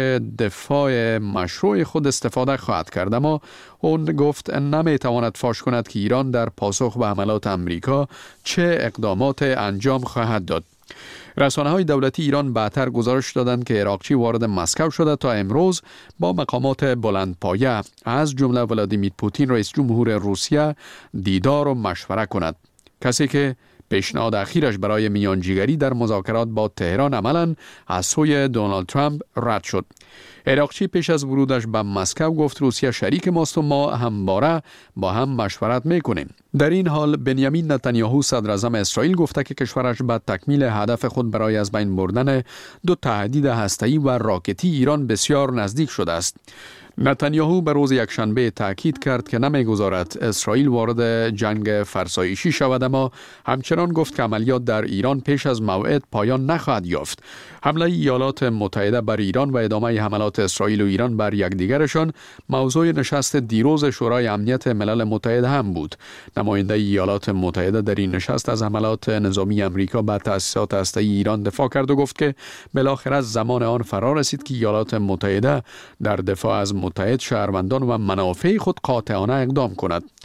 دفاع مشروع خود استفاده خواهد کرد، اما او گفت نمیتواند فاش کند که ایران در پاسخ به حملات امریکا چه اقدامات انجام خواهد داد. رسانه‌های دولتی ایران بعدتر گزارش دادند که عراقچی وارد مسکو شده تا امروز با مقامات بلندپایه از جمله ولادیمیر پوتین رئیس جمهور روسیه دیدار و مشوره کند، کسی که پیشنهاد اخیرش برای میانجیگری در مذاکرات با تهران عملاً از سوی دونالد ترامپ رد شد. عراقچی پیش از ورودش به مسکو گفت روسیه شریک ماست و ما همواره با هم مشورت میکنیم. در این حال بنیامین نتانیاهو صدر اعظم اسرائیل گفته که کشورش به تکمیل هدف خود برای از بین بردن دو تهدید هسته‌ای و راکتی ایران بسیار نزدیک شده است. نتانیاهو به روز یکشنبه تاکید کرد که نمیگذارد اسرائیل وارد جنگ فرسایشی شود، اما همچنان گفت که عملیات در ایران پیش از موعد پایان نخواهد یافت. حمله ایالات متحده بر ایران و ادامه حملات اسرائیل و ایران بر یکدیگرشان موضوع نشست دیروز شورای امنیت ملل متحد هم بود. نماینده ایالات متحده در این نشست از حملات نظامی امریکا بر تأسیسات هسته‌ای ایران دفاع کرد و گفت که بالاخره زمان آن فرا رسید که ایالات متحده در دفاع از متحد شهروندان و منافع خود قاطعانه اقدام کند.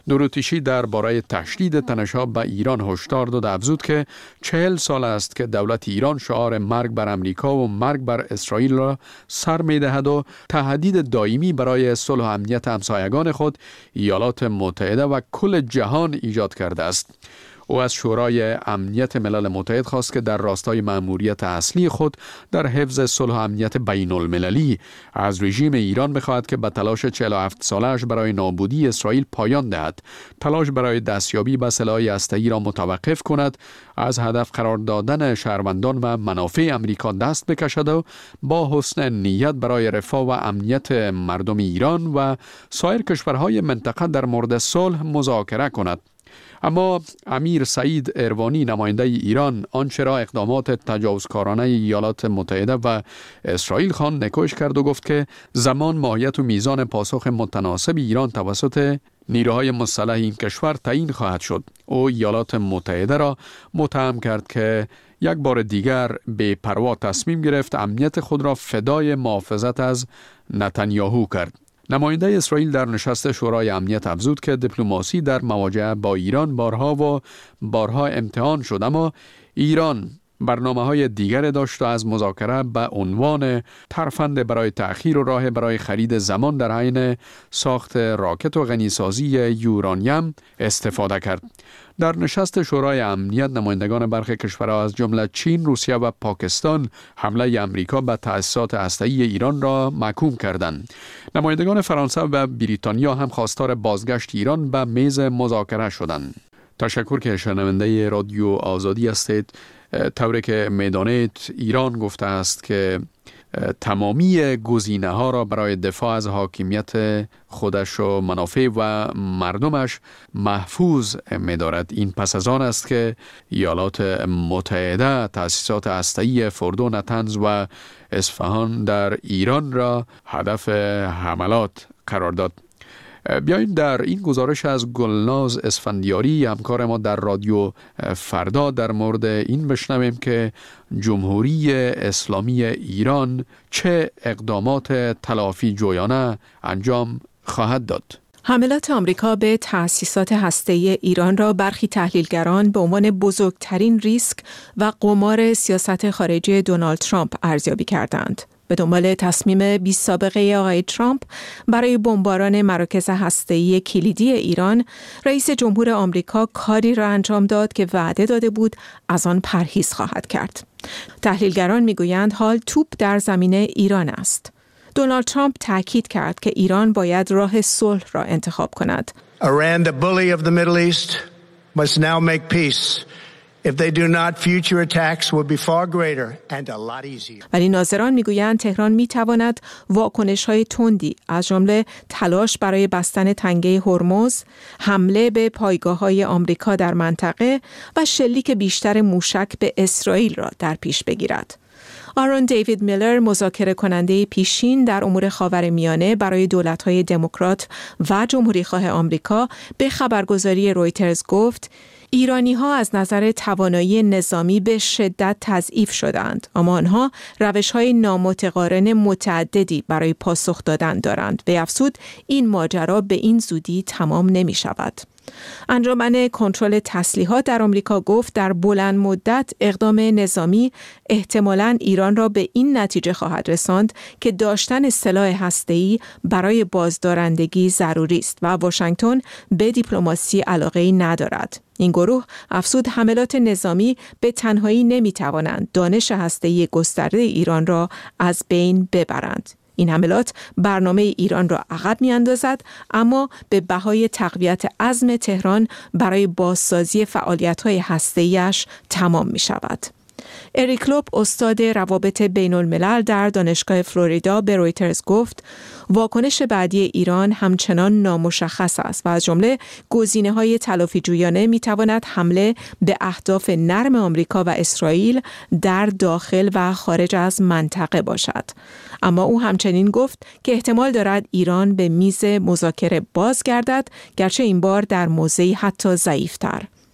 نوروتیشی درباره تشدید تنش‌ها به ایران هشدار داد، افزود که چهل سال است که دولت ایران شعار مرگ بر امریکا و مرگ بر اسرائیل را سر می‌دهد و تهدید دائمی برای صلح و امنیت همسایگان خود ایالات متحده و کل جهان ایجاد کرده است. او از شورای امنیت ملل متحد خواست که در راستای مأموریت اصلی خود در حفظ صلح و امنیت بین المللی از رژیم ایران بخواهد که به تلاش چهل و هفت سالش برای نابودی اسرائیل پایان دهد، تلاش برای دستیابی به سلاح هسته‌ای را متوقف کند، از هدف قرار دادن شهروندان و منافع امریکا دست بکشد و با حسن نیت برای رفاه و امنیت مردم ایران و سایر کشورهای منطقه در مورد صلح مذاکره کند. اما امیر سعید اروانی نماینده ایران آنچه را اقدامات تجاوزکارانه ایالات متحده و اسرائیل خواند نکوش کرد و گفت که زمان، ماهیت و میزان پاسخ متناسب ایران توسط نیروهای مسلح این کشور تعیین خواهد شد. او ایالات متحده را متهم کرد که یک بار دیگر بے پروا تصمیم گرفت امنیت خود را فدای محافظت از نتانیاهو کرد. نماینده اسرائیل در نشست شورای امنیت افزود که دیپلماسی در مواجهه با ایران بارها و بارها امتحان شد، اما ایران برنامه‌های دیگر داشت و از مذاکره به عنوان ترفند برای تأخیر و راه برای خرید زمان در حین ساخت راکت و غنیسازی یورانیم استفاده کرد. در نشست شورای امنیت نمایندگان برخی کشورها از جمله چین، روسیه و پاکستان حمله امریکا به تأسیسات هسته‌ای ایران را محکوم کردند. نمایندگان فرانسه و بریتانیا هم خواستار بازگشت ایران به میز مذاکره شدند. تشکر که شنونده رادیو آزادی هستید. طوری که میدانید ایران گفته است که تمامی گزینه ها را برای دفاع از حاکمیت خودش و منافع و مردمش محفوظ می دارد. این پس از آن است که ایالات متحده تأسیسات هسته‌ای فردو، نتنز و اصفهان در ایران را هدف حملات قرار داد. بیایید در این گزارش از گلناز اسفندیاری همکار ما در رادیو فردا در مورد این بشنویم که جمهوری اسلامی ایران چه اقدامات تلافی جویانه انجام خواهد داد. حملات آمریکا به تأسیسات هسته‌ای ایران را برخی تحلیلگران به عنوان بزرگترین ریسک و قمار سیاست خارجی دونالد ترامپ ارزیابی کردند. به دنبال تصمیم بی سابقه آقای ترامپ برای بمباران مراکز هسته‌ای کلیدی ایران، رئیس جمهور آمریکا کاری را انجام داد که وعده داده بود از آن پرهیز خواهد کرد. تحلیلگران میگویند حال توپ در زمین ایران است. دونالد ترامپ تاکید کرد که ایران باید راه صلح را انتخاب کند. Iran, the bully of the Middle East, must now make peace. If they do not, future attacks will be far greater and a lot easier. ولی ناظران میگویند تهران میتواند واکنش‌های تندی از جمله تلاش برای بستن تنگه هرمز، حمله به پایگاه‌های آمریکا در منطقه و شلیک بیشتر موشک به اسرائیل را در پیش بگیرد. آرون دیوید میلر، مذاکره کننده پیشین در امور خاورمیانه برای دولت‌های دموکرات و جمهوری‌خواه آمریکا، به خبرگزاری رویترز گفت ایرانی‌ها از نظر توانایی نظامی به شدت تضعیف شدند، اما آنها روش‌های نامتقارن متعددی برای پاسخ دادن دارند. و افزود این ماجرا به این زودی تمام نمی‌شود. انجمن کنترل تسلیحات در آمریکا گفت در بلند مدت اقدام نظامی احتمالاً ایران را به این نتیجه خواهد رساند که داشتن سلاح هسته‌ای برای بازدارندگی ضروری است و واشنگتن به دیپلماسی علاقه‌ای ندارد. این گروه افزود حملات نظامی به تنهایی نمی‌توانند دانش هسته‌ای گسترده ایران را از بین ببرند. این حملات برنامه ایران را عقب می‌اندازد، اما به بهای تقویت عزم تهران برای بازسازی فعالیت‌های هسته‌ایش تمام می‌شود. اریک لوب، استاد روابط بین الملل در دانشگاه فلوریدا، به رویترز گفت واکنش بعدی ایران همچنان نامشخص است و از جمله گزینه‌های تلافی‌جویانه می‌تواند حمله به اهداف نرم آمریکا و اسرائیل در داخل و خارج از منطقه باشد. اما او همچنین گفت که احتمال دارد ایران به میز مذاکره بازگردد، گرچه این بار در موضعی حتی ضعیف‌تر.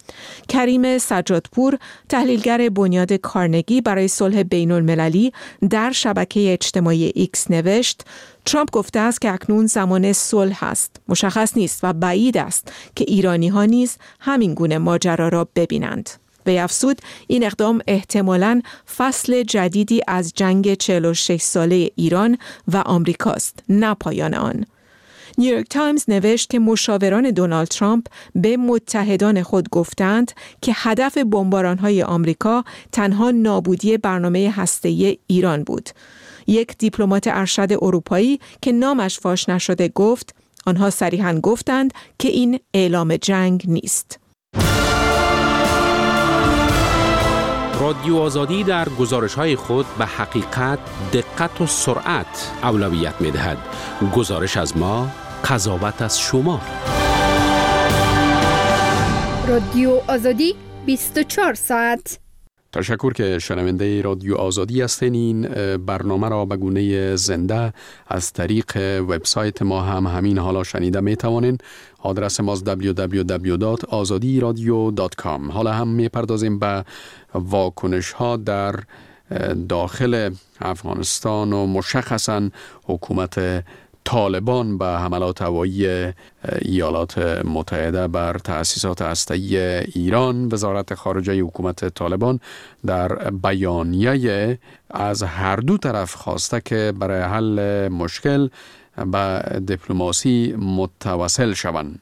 کریم سجادپور، تحلیلگر بنیاد کارنگی برای صلح بین المللی، در شبکه اجتماعی ایکس نوشت: ترامپ گفته است که اکنون زمان صلح است. مشخص نیست و بعید است که ایرانی ها نیز همین گونه ماجرا را ببینند. وی افزود این اقدام احتمالاً فصل جدیدی از جنگ چهل و شش ساله ایران و آمریکاست، نه پایان آن. نیویورک تایمز نوشت که مشاوران دونالد ترامپ به متحدان خود گفتند که هدف بمباران‌های آمریکا تنها نابودی برنامه هسته‌ای ایران بود. یک دیپلمات ارشد اروپایی که نامش فاش نشده گفت آنها صریحاً گفتند که این اعلام جنگ نیست. رادیو آزادی در گزارش‌های خود به حقیقت، دقت و سرعت اولویت می‌دهد. گزارش از ما، قضاوت از شما. رادیو آزادی بیست و چهار ساعت. تشکر که شنونده رادیو آزادی هستین. این برنامه را به گونه زنده از طریق وبسایت ما هم همین حالا شنیده می توانین. آدرس ما دبلیو دبلیو دبلیو دات آزادی رادیو دات کام. حالا هم می پردازیم به واکنش ها در داخل افغانستان و مشخصاً حکومت طالبان به حملات هوایی ایالات متحده بر تأسیسات هسته‌ای ایران. وزارت خارجه حکومت طالبان در بیانیه از هر دو طرف خواسته که برای حل مشکل به دیپلماسی متوسل شوند.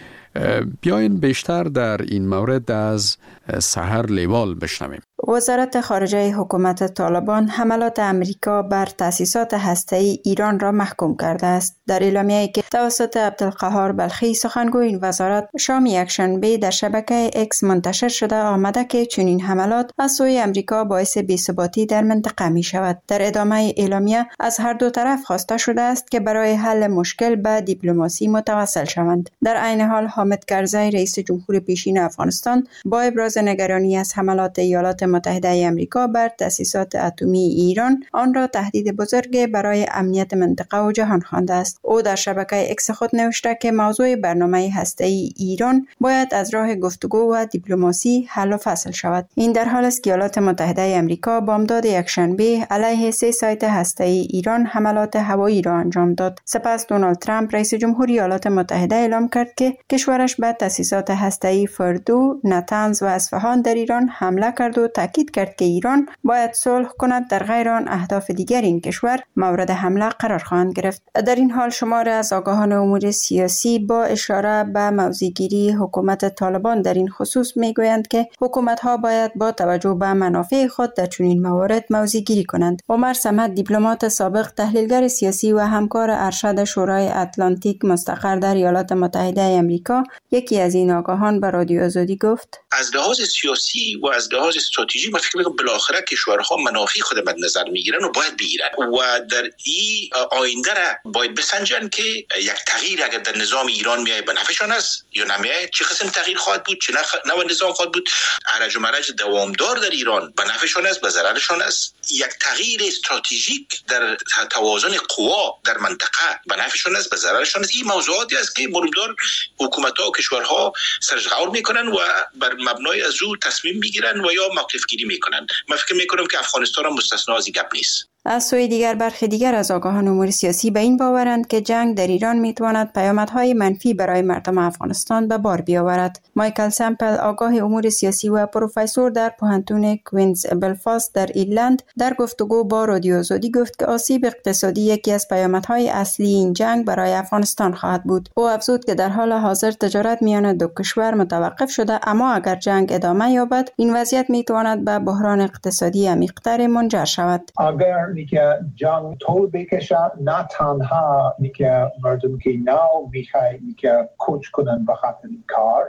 بیاین بیشتر در این مورد از سحر لیوال بشنویم. وزارت خارجه حکومت طالبان حملات امریکا بر تأسیسات هسته‌ای ایران را محکوم کرده است. در اعلامیه‌ای که توسط عبدالقهار بلخی سخنگوی این وزارت شام یکشنبه در شبکه اکس منتشر شده آمده که چنین حملات از سوی امریکا باعث بی‌ثباتی در منطقه می شود. در ادامه اعلامیه از هر دو طرف خواسته شده است که برای حل مشکل به دیپلماسی متوسل شوند. در عین حال حامد کرزی رئیس جمهور پیشین افغانستان با ابراز نگرانی از حملات ایالات متحده آمریکا بر تأسیسات اتمی ایران آن را تهدید بزرگ برای امنیت منطقه و جهان خوانده است. او در شبکه اکس خود نوشته که موضوع برنامه هسته‌ای ایران باید از راه گفتگو و دیپلماسی حل و فصل شود. این در حال است که ایالات متحده آمریکا بامداد یکشنبه علیه سه سایت هسته‌ای ایران حملات هوایی را انجام داد. سپس دونالد ترامپ رئیس جمهور ایالات متحده اعلام کرد که کشورش به تأسیسات هسته‌ای فردو، نتنز و اصفهان در ایران حمله کرد و تاکید کرد که ایران باید صلح کند، در غیر آن اهداف دیگر این کشور مورد حمله قرار خواهند گرفت. در این حال شمار از آگاهان امور سیاسی با اشاره به موضع‌گیری حکومت طالبان در این خصوص میگویند که حکومت‌ها باید با توجه به منافع خود در چنین موارد موضع‌گیری کنند. عمر صمد، دیپلمات سابق، تحلیلگر سیاسی و همکار ارشد شورای اتلانتیک مستقر در ایالات متحده آمریکا، یکی از این آگاهان به رادیو آزادی گفت: از لحاظ سیاسی و از لحاظ استراتژی من فکر می‌کنم بالاخره کشورها منافع خود مد نظر میگیرن و باید بگیرن و در این آینده را باید بسنجن که یک تغییر اگر در نظام ایران میای به نفعشان است یا نمیای، چه قسم تغییر خواهد بود، چه نوع نظام خواهد بود، ارج و مرج دوامدار در ایران به نفعشان است به ضررشان است. یک تغییر استراتژیک در توازن قوا در منطقه به نفعشان است به ضررشان است. این موضوعاتی است که مرودار حکومت‌ها و کشورها سرشغور میکنن و بر مبنای از او تصمیم میگیرن و یا موقف گیری میکنن. من فکر میکنم که افغانستان هم مستثنا از این گپ نیست. از سوی دیگر برخی دیگر از آگاهان امور سیاسی به این باورند که جنگ در ایران میتواند پیامدهای منفی برای مردم افغانستان به بار بیاورد. مایکل سمپل، آگاه امور سیاسی و پروفسور در پوهنتون کوینز بلفاست در ایرلند، در گفتگو با رادیو آزادی گفت که آسیب اقتصادی یکی از پیامدهای اصلی این جنگ برای افغانستان خواهد بود. او افزود که در حال حاضر تجارت میان دو کشور متوقف شده، اما اگر جنگ ادامه یابد این وضعیت میتواند به بحران اقتصادی عمیق‌تر منجر شود. اگر که جنگ طول بکشه، نه تنها که مردم که نو میخوای که کوچ کنن به خاطر این کار،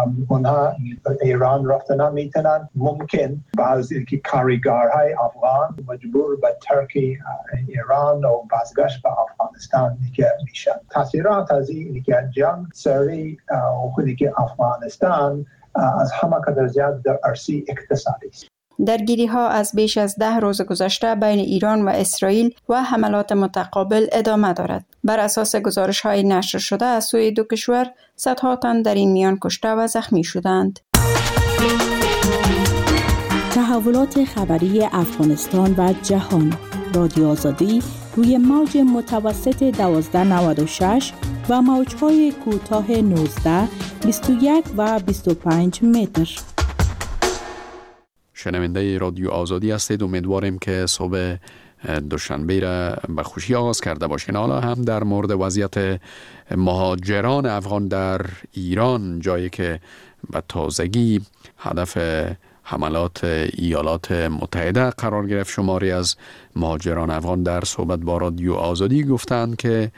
اونها ایران رفتن نمیتونن، ممکن بعضی که کارگرهای افغان مجبور به ترکی ایران و بازگشت به افغانستان که میشن. تاثیرات از این که جنگ سری خودی که افغانستان از همه قدر زیاد در عرصه اقتصادی است. درگیری ها از بیش از ده روز گذشته بین ایران و اسرائیل و حملات متقابل ادامه دارد. بر اساس گزارش های نشر شده از سوی دو کشور صدها تن در این میان کشته و زخمی شدند. تحولات خبری افغانستان و جهان. رادیو آزادی روی موج متوسط دوازده نود و شش و موج‌های کوتاه نوزده، بیست و یک و بیست و پنج متر. شنونده رادیو آزادی هستید. امیدواریم که صبح دوشنبه را به خوشی آغاز کرده باشین. حالا هم در مورد وضعیت مهاجران افغان در ایران، جایی که به تازگی هدف حملات ایالات متحده قرار گرفت، شماری از مهاجران افغان در صحبت با رادیو آزادی گفتند که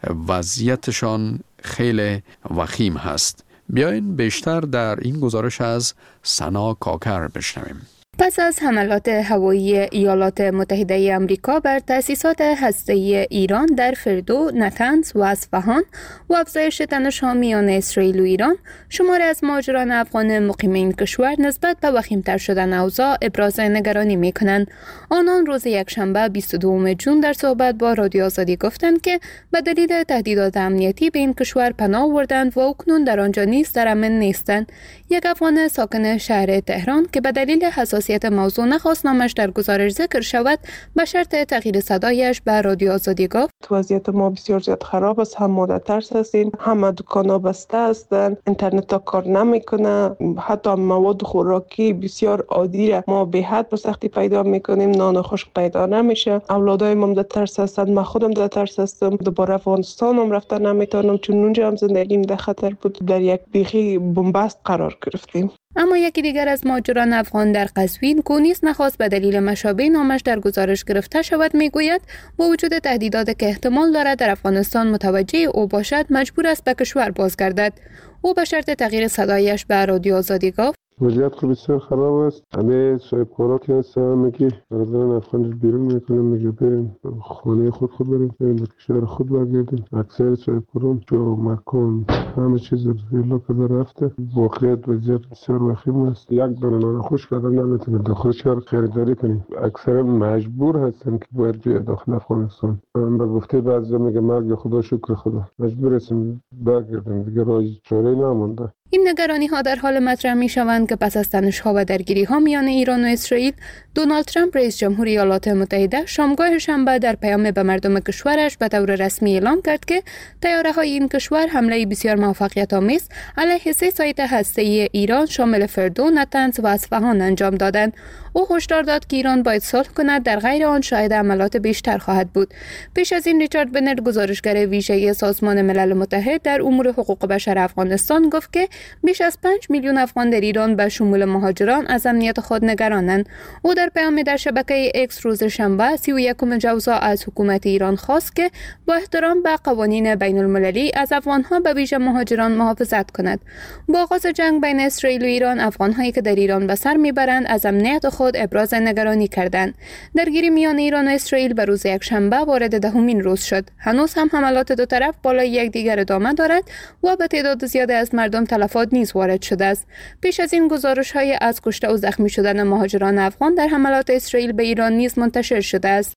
وضعیتشان خیلی وخیم هست. بیاین بیشتر در این گزارش از سنا کاکر بشنویم. پس از حملات هوایی ایالات متحده آمریکا بر تأسیسات هسته‌ای ایران در فردو، نتنز و اصفهان و افزایش تنش‌ها میان اسرائیل و ایران، شماری از مهاجران افغان مقیم این کشور نسبت به وخیم‌تر شدن اوضاع ابراز نگرانی می‌کنند. آنان روز یکشنبه بیست و دوم ژوئن در صحبت با رادیو آزادی گفتند که به دلیل تهدیدات امنیتی به این کشور پناه آوردند و اکنون در آنجا نیز در امن نیستند. یک افغان ساکن شهر تهران که به دلیل حساسیت موضوع نخواست نامش در گزارش ذکر شود، به شرط تغییر صدایش به رادیو آزادی گفت: وضعیت ما بسیار زیاد خراب است. هم ما در ترس هستیم، همه دکانا بسته هستند، اینترنت ها کار نمیکنه، حتی مواد خوراکی بسیار عادی را ما به حد به سختی پیدا میکنیم، نان خشک پیدا نمیشه. اولادای ما در ترس هستند، من خودم در ترس هستم، دوباره افغانستانم رفتن نمیتونم چون اونجا هم زندگیم در خطر بود. در یک بیخی بنبست قرار گرفتیم. اما یکی دیگر از مهاجران افغان در قزوین که نیز نخواست به دلیل مشابه نامش در گزارش گرفته شود میگوید با وجود تهدیدات که احتمال دارد در افغانستان متوجه او باشد، مجبور است به کشور بازگردد. او به شرط تغییر صدایش به رادیو آزادی گفت: وضعیت خب بسیار خراب است. همه صاحبکارا که هستن میگه از افغانستان بیرون میکنن، میگه بریم خانه خود خود بریم بریم به کشور خود برگردیم. اکثر صاحبکاران جو مکان همه چیز زیرلا کرده رفته. واقعیت وضعیت بسیار وخیم است. یک دانه نان خشک آدم نمیتونه داخل شهر خریداری کنه. اکثرا مجبور هستن که باید بیاد داخل افغانستان. من به گفته بعضی میگه مرگ خدا شکر خدا، مجبور هستیم برگردیم، دیگه راه چاره‌ای نمونده. این نگرانی ها در حال مطرح می شوند که پس از تنش ها و درگیری ها میان ایران و اسرائیل، دونالد ترامپ رئیس جمهور ایالات متحده شامگاه شنبه در پیام به مردم کشورش به طور رسمی اعلام کرد که طیاره های این کشور حمله بسیار موفقیت آمیز علیه سه سایت هسته‌ای ایران شامل فردو، نتنز و اصفهان انجام دادند. او هشدار داد که ایران باید صلح کند، در غیر آن شاهد عملات بیشتر خواهد بود. پیش از این ریچارد بنت، گزارشگر ویژه سازمان ملل متحد در امور حقوق بشر افغانستان، گفت که بیش از پنج میلیون افغان در ایران به شمول مهاجران از امنیت خود نگرانند. او در پیام در شبکه اکس روز شنبه سی و یکم جوزا از حکومت ایران خواست که با احترام به قوانین بین المللی از افغانها به ویژه مهاجران محافظت کند. با آغاز جنگ بین اسرائیل و ایران، افغانهایی که در ایران به سر میبرند از امنیت خود ابراز نگرانی کردند. درگیری میان ایران و اسرائیل به روز یکشنبه وارد دهمین روز شد. هنوز هم حملات دو طرف بالای یکدیگر ادامه دارد و به تعداد زیادی از مردم تلفات نیز وارد شده است. پیش از این گزارش‌های از کشته و زخمی شدن مهاجران افغان در حملات اسرائیل به ایران نیز منتشر شده است.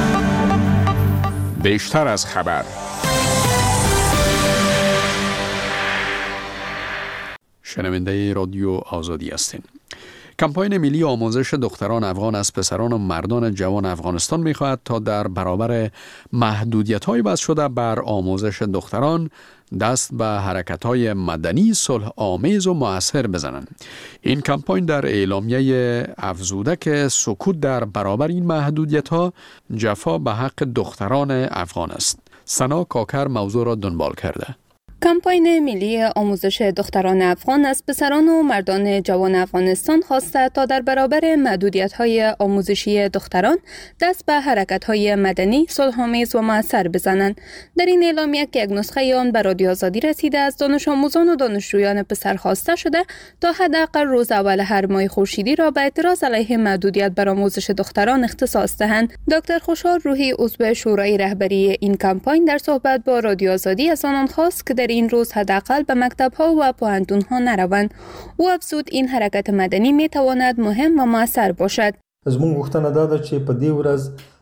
بیشتر از خبر. شنونده رادیو آزادی هستین. کمپاین ملی آموزش دختران افغان از پسران و مردان جوان افغانستان می‌خواهد تا در برابر محدودیت‌های وضع شده بر آموزش دختران دست به حرکت‌های مدنی صلح آمیز و مؤثر بزنند. این کمپاین در اعلامیه افزوده که سکوت در برابر این محدودیت‌ها جفا به حق دختران افغان است. سنا کاکر موضوع را دنبال کرده. کمپاین ملی آموزش دختران افغان از پسران و مردان جوان افغانستان خواسته تا در برابر محدودیت‌های آموزشی دختران دست به حرکت‌های مدنی صلح‌آمیز و مؤثر بزنند. در این اعلامیه که یک نسخه آن به رادیو آزادی رسیده، از دانش آموزان و دانشجویان پسر خواسته شده تا حداقل روز اول هر ماه خورشیدی را به اعتراض علیه محدودیت بر آموزش دختران اختصاص دهند. دکتر خوشحال روحی، عضو شورای رهبری این کمپاین، در صحبت با رادیو آزادی از آنان خواست که در این روز حداقل به مکتب‌ها و پوهنتون‌ها نروند. او افزود این حرکت مدنی می‌تواند مهم و مؤثر باشد. زموږ غوښتنه دا ده چې په دې ورځ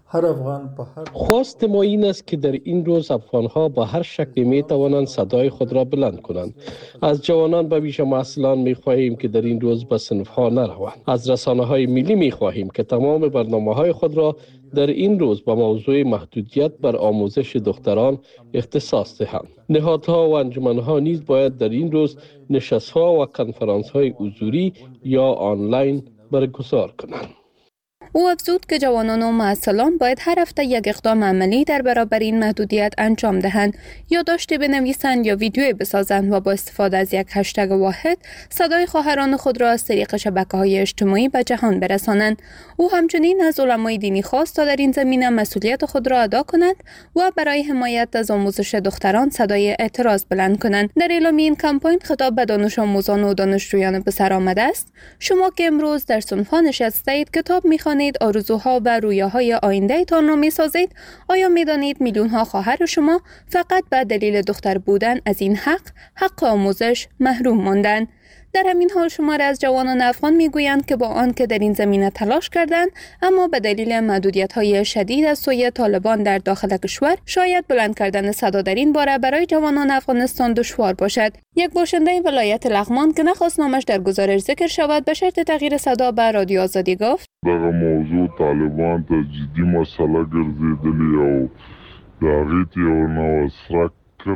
هر افغان به هر خواست ما این است که در این روز افغانها با هر شکلی می توانند صدای خود را بلند کنند. از جوانان به ویژه محصلان می خواهیم که در این روز به صنفها نروند. از رسانه های ملی می خواهیم که تمام برنامه های خود را در این روز با موضوع محدودیت بر آموزش دختران اختصاص دهند. نهادها و انجمنها نیز باید در این روز نشست‌ها و کنفرانس‌های حضوری یا آنلاین برگزار کنند. او افزود که جوانان و معسلان باید هر هفته یک اقدام عملی در برابر این محدودیت انجام دهند، یا داشته بنویسند یا ویدیویی بسازند و با استفاده از یک هشتگ واحد صدای خواهران خود را از طریق شبکه‌های اجتماعی به جهان برسانند. او همچنین از علمای دینی خواست تا در این زمینه مسئولیت خود را ادا کنند و برای حمایت از آموزش دختران صدای اعتراض بلند کنند. در اعلامیه این کمپاین خطاب به دانش آموزان و دانشجویان پسر آمده است: شما که امروز در صنف‌ها نشستید، کتاب می‌خوانید، آرزوها و رویاهای آینده تان را می سازید، آیا می دانید میلیون ها خواهر شما فقط به دلیل دختر بودن از این حق حق آموزش محروم ماندند؟ در همین حال شماری از جوانان افغان می گویند که با آن که در این زمینه تلاش کردند، اما به دلیل محدودیت‌های شدید از سوی طالبان در داخل کشور شاید بلند کردن صدا در این باره برای جوانان افغانستان دشوار باشد. یک باشنده ولایت لغمان که نخواست نامش در گزارش ذکر شود به شرط تغییر صدا به رادیو آزادی گفت: دغه موضوع طالبان ته جدي مسله ګرځېدلې او د هغې ته یو نوی سرک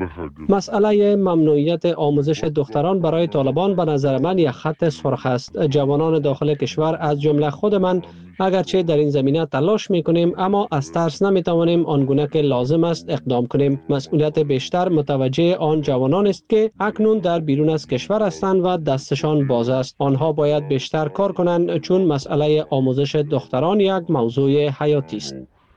مسئله ممنوعیت آموزش دختران برای طالبان به نظر من یک خط سرخ است. جوانان داخل کشور از جمله خود من اگرچه در این زمینه تلاش میکنیم، اما از ترس نمیتوانیم آنگونه که لازم است اقدام کنیم. مسئولیت بیشتر متوجه آن جوانان است که اکنون در بیرون از کشور هستند و دستشان باز است. آنها باید بیشتر کار کنند، چون مسئله آموزش دختران یک موضوع حیاتی است.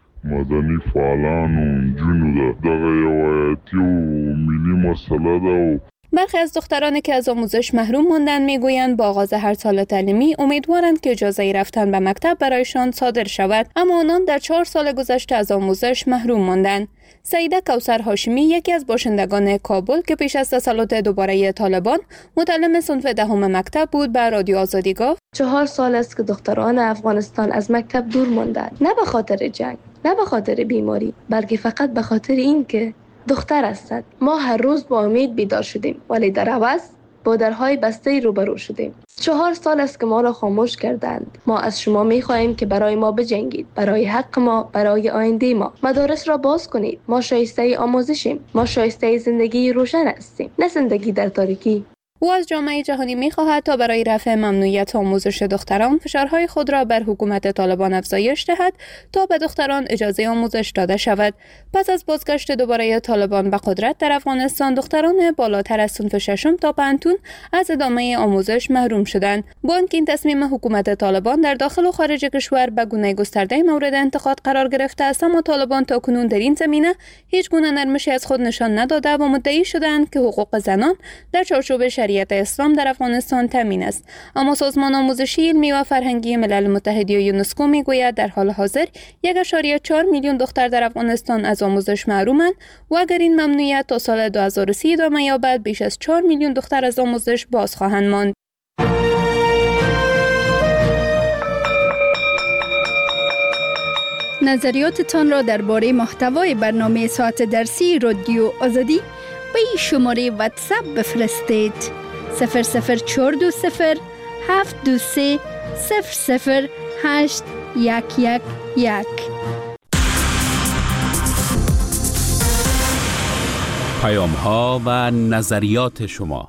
مدني فعالان و جنو ده دغه یو حیاتي و ملي مسله ده. برخی از دخترانی که از آموزش محروم ماندند میگویند با آغاز هر سال تعلیمی امیدوارند که اجازه رفتن به مکتب برایشان صادر شود، اما آنان در چهار سال گذشته از آموزش محروم ماندند. سعیده کوثر هاشمی، یکی از باشندگان کابل که پیش از تسلط دوباره طالبان متعلم صنف دهم مکتب بود، به رادیو آزادی گفت: چهار سال است که دختران افغانستان از مکتب دور ماندند، نه به خاطر جنگ، نه به خاطر بیماری، بلکه فقط به خاطر این که دختر هستند. ما هر روز با امید بیدار شدیم، ولی در عوض با درهای بسته روبرو شدیم. چهار سال است که ما را خاموش کردند. ما از شما می خواهیم که برای ما بجنگید، برای حق ما، برای آینده ما. مدارس را باز کنید. ما شایسته آموزشیم. ما شایسته زندگی روشن هستیم، نه زندگی در تاریکی. او از جامعه جهانی می‌خواهد تا برای رفع ممنوعیت آموزش دختران فشارهای خود را بر حکومت طالبان افزایش دهد تا به دختران اجازه آموزش داده شود. پس از بازگشت دوباره طالبان به قدرت در افغانستان، دختران بالاتر از صنف ششم تا پنجم از ادامه آموزش محروم شدند. با اینکه این تصمیم حکومت طالبان در داخل و خارج کشور به گونه گسترده مورد انتقاد قرار گرفته است، اما طالبان تاکنون در این زمینه هیچ گونه نرمشی از خود نشان نداده و مدعی شدند که حقوق زنان در چارچوب شریعت اسلام در افغانستان تامین است. اما سازمان آموزشی، علمی و فرهنگی ملل متحد یا یونسکو میگوید در حال حاضر یک ممیز چهار میلیون دختر در افغانستان از آموزش محرومند و اگر این ممنوعیت تا سال دو هزار و سی ادامه یابد، بیش از چهار میلیون دختر از آموزش باز خواهند ماند. نظریاتتان را درباره محتوای برنامه ساعت درسی رادیو آزادی به این شماره واتساپ بفرستید: صفر صفر چهار دو صفر هفت دو سه صفر صفر هشت یک یک یک. پیام ها و نظریات شما.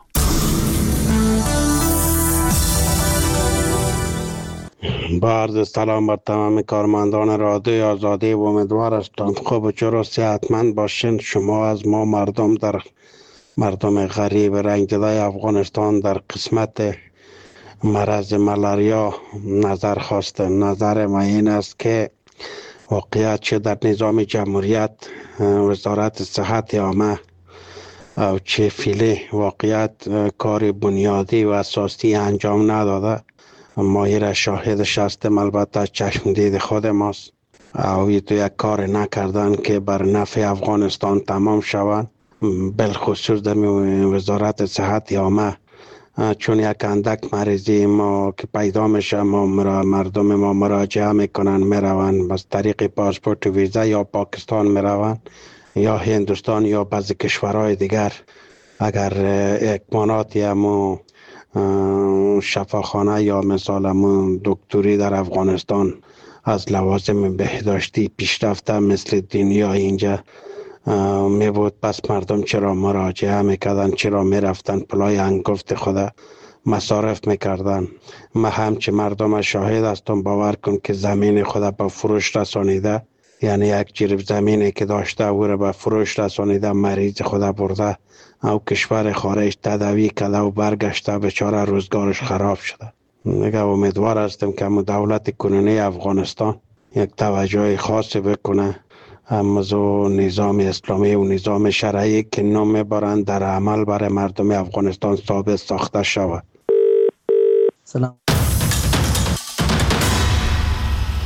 با عرض سلام بر تمام کارمندان رادیو آزادی و امیدوار هستم خوب و چرا صحتمند باشین. شما از ما مردم در مردم غریب رنگ‌زده افغانستان در قسمت مرض ملاریا نظر خواسته. نظر ما این است که واقعیت چه در نظام جمهوریت وزارت صحت عامه او چه فعلی واقعیت کار بنیادی و اساسی انجام نداده. ما را شاهدش هستیم، البته چشم دید خود ماست. او تو یک کار نکردن که بر نفع افغانستان تمام شود. بالخصوص در وزارت صحت عامه چون یک اندک مریضی ما که پیدا میشه ما مرا مردم ما مراجعه میکنن میرون بس طریق پاسپورت و ویزا یا پاکستان میرون یا هندوستان یا بعضی کشورهای دیگر. اگر اکمانات یا مو شفاخانه یا مثلا مو دکتری در افغانستان از لوازم بهداشتی پیشرفته مثل دنیا اینجا می بود، پس مردم چرا مراجعه میکردن، چرا میرفتن پلای انگفت خدا مصارف میکردن. ما همچه مردم شاهد هستم، باور کن که زمین خدا به فروش رسانیده، یعنی یک جریب زمینی که داشته او را به فروش رسانیده، مریض خدا برده او کشور خارج تداوی کرده و برگشته، بیچاره روزگارش خراب شده. میگه امیدوار هستم که دولت کنونی افغانستان یک توجه خاصی بکنه امازو نظام اسلامی و نظام شرعی که نام میبرند در عمل برای مردم افغانستان ثابت ساخته شود. سلام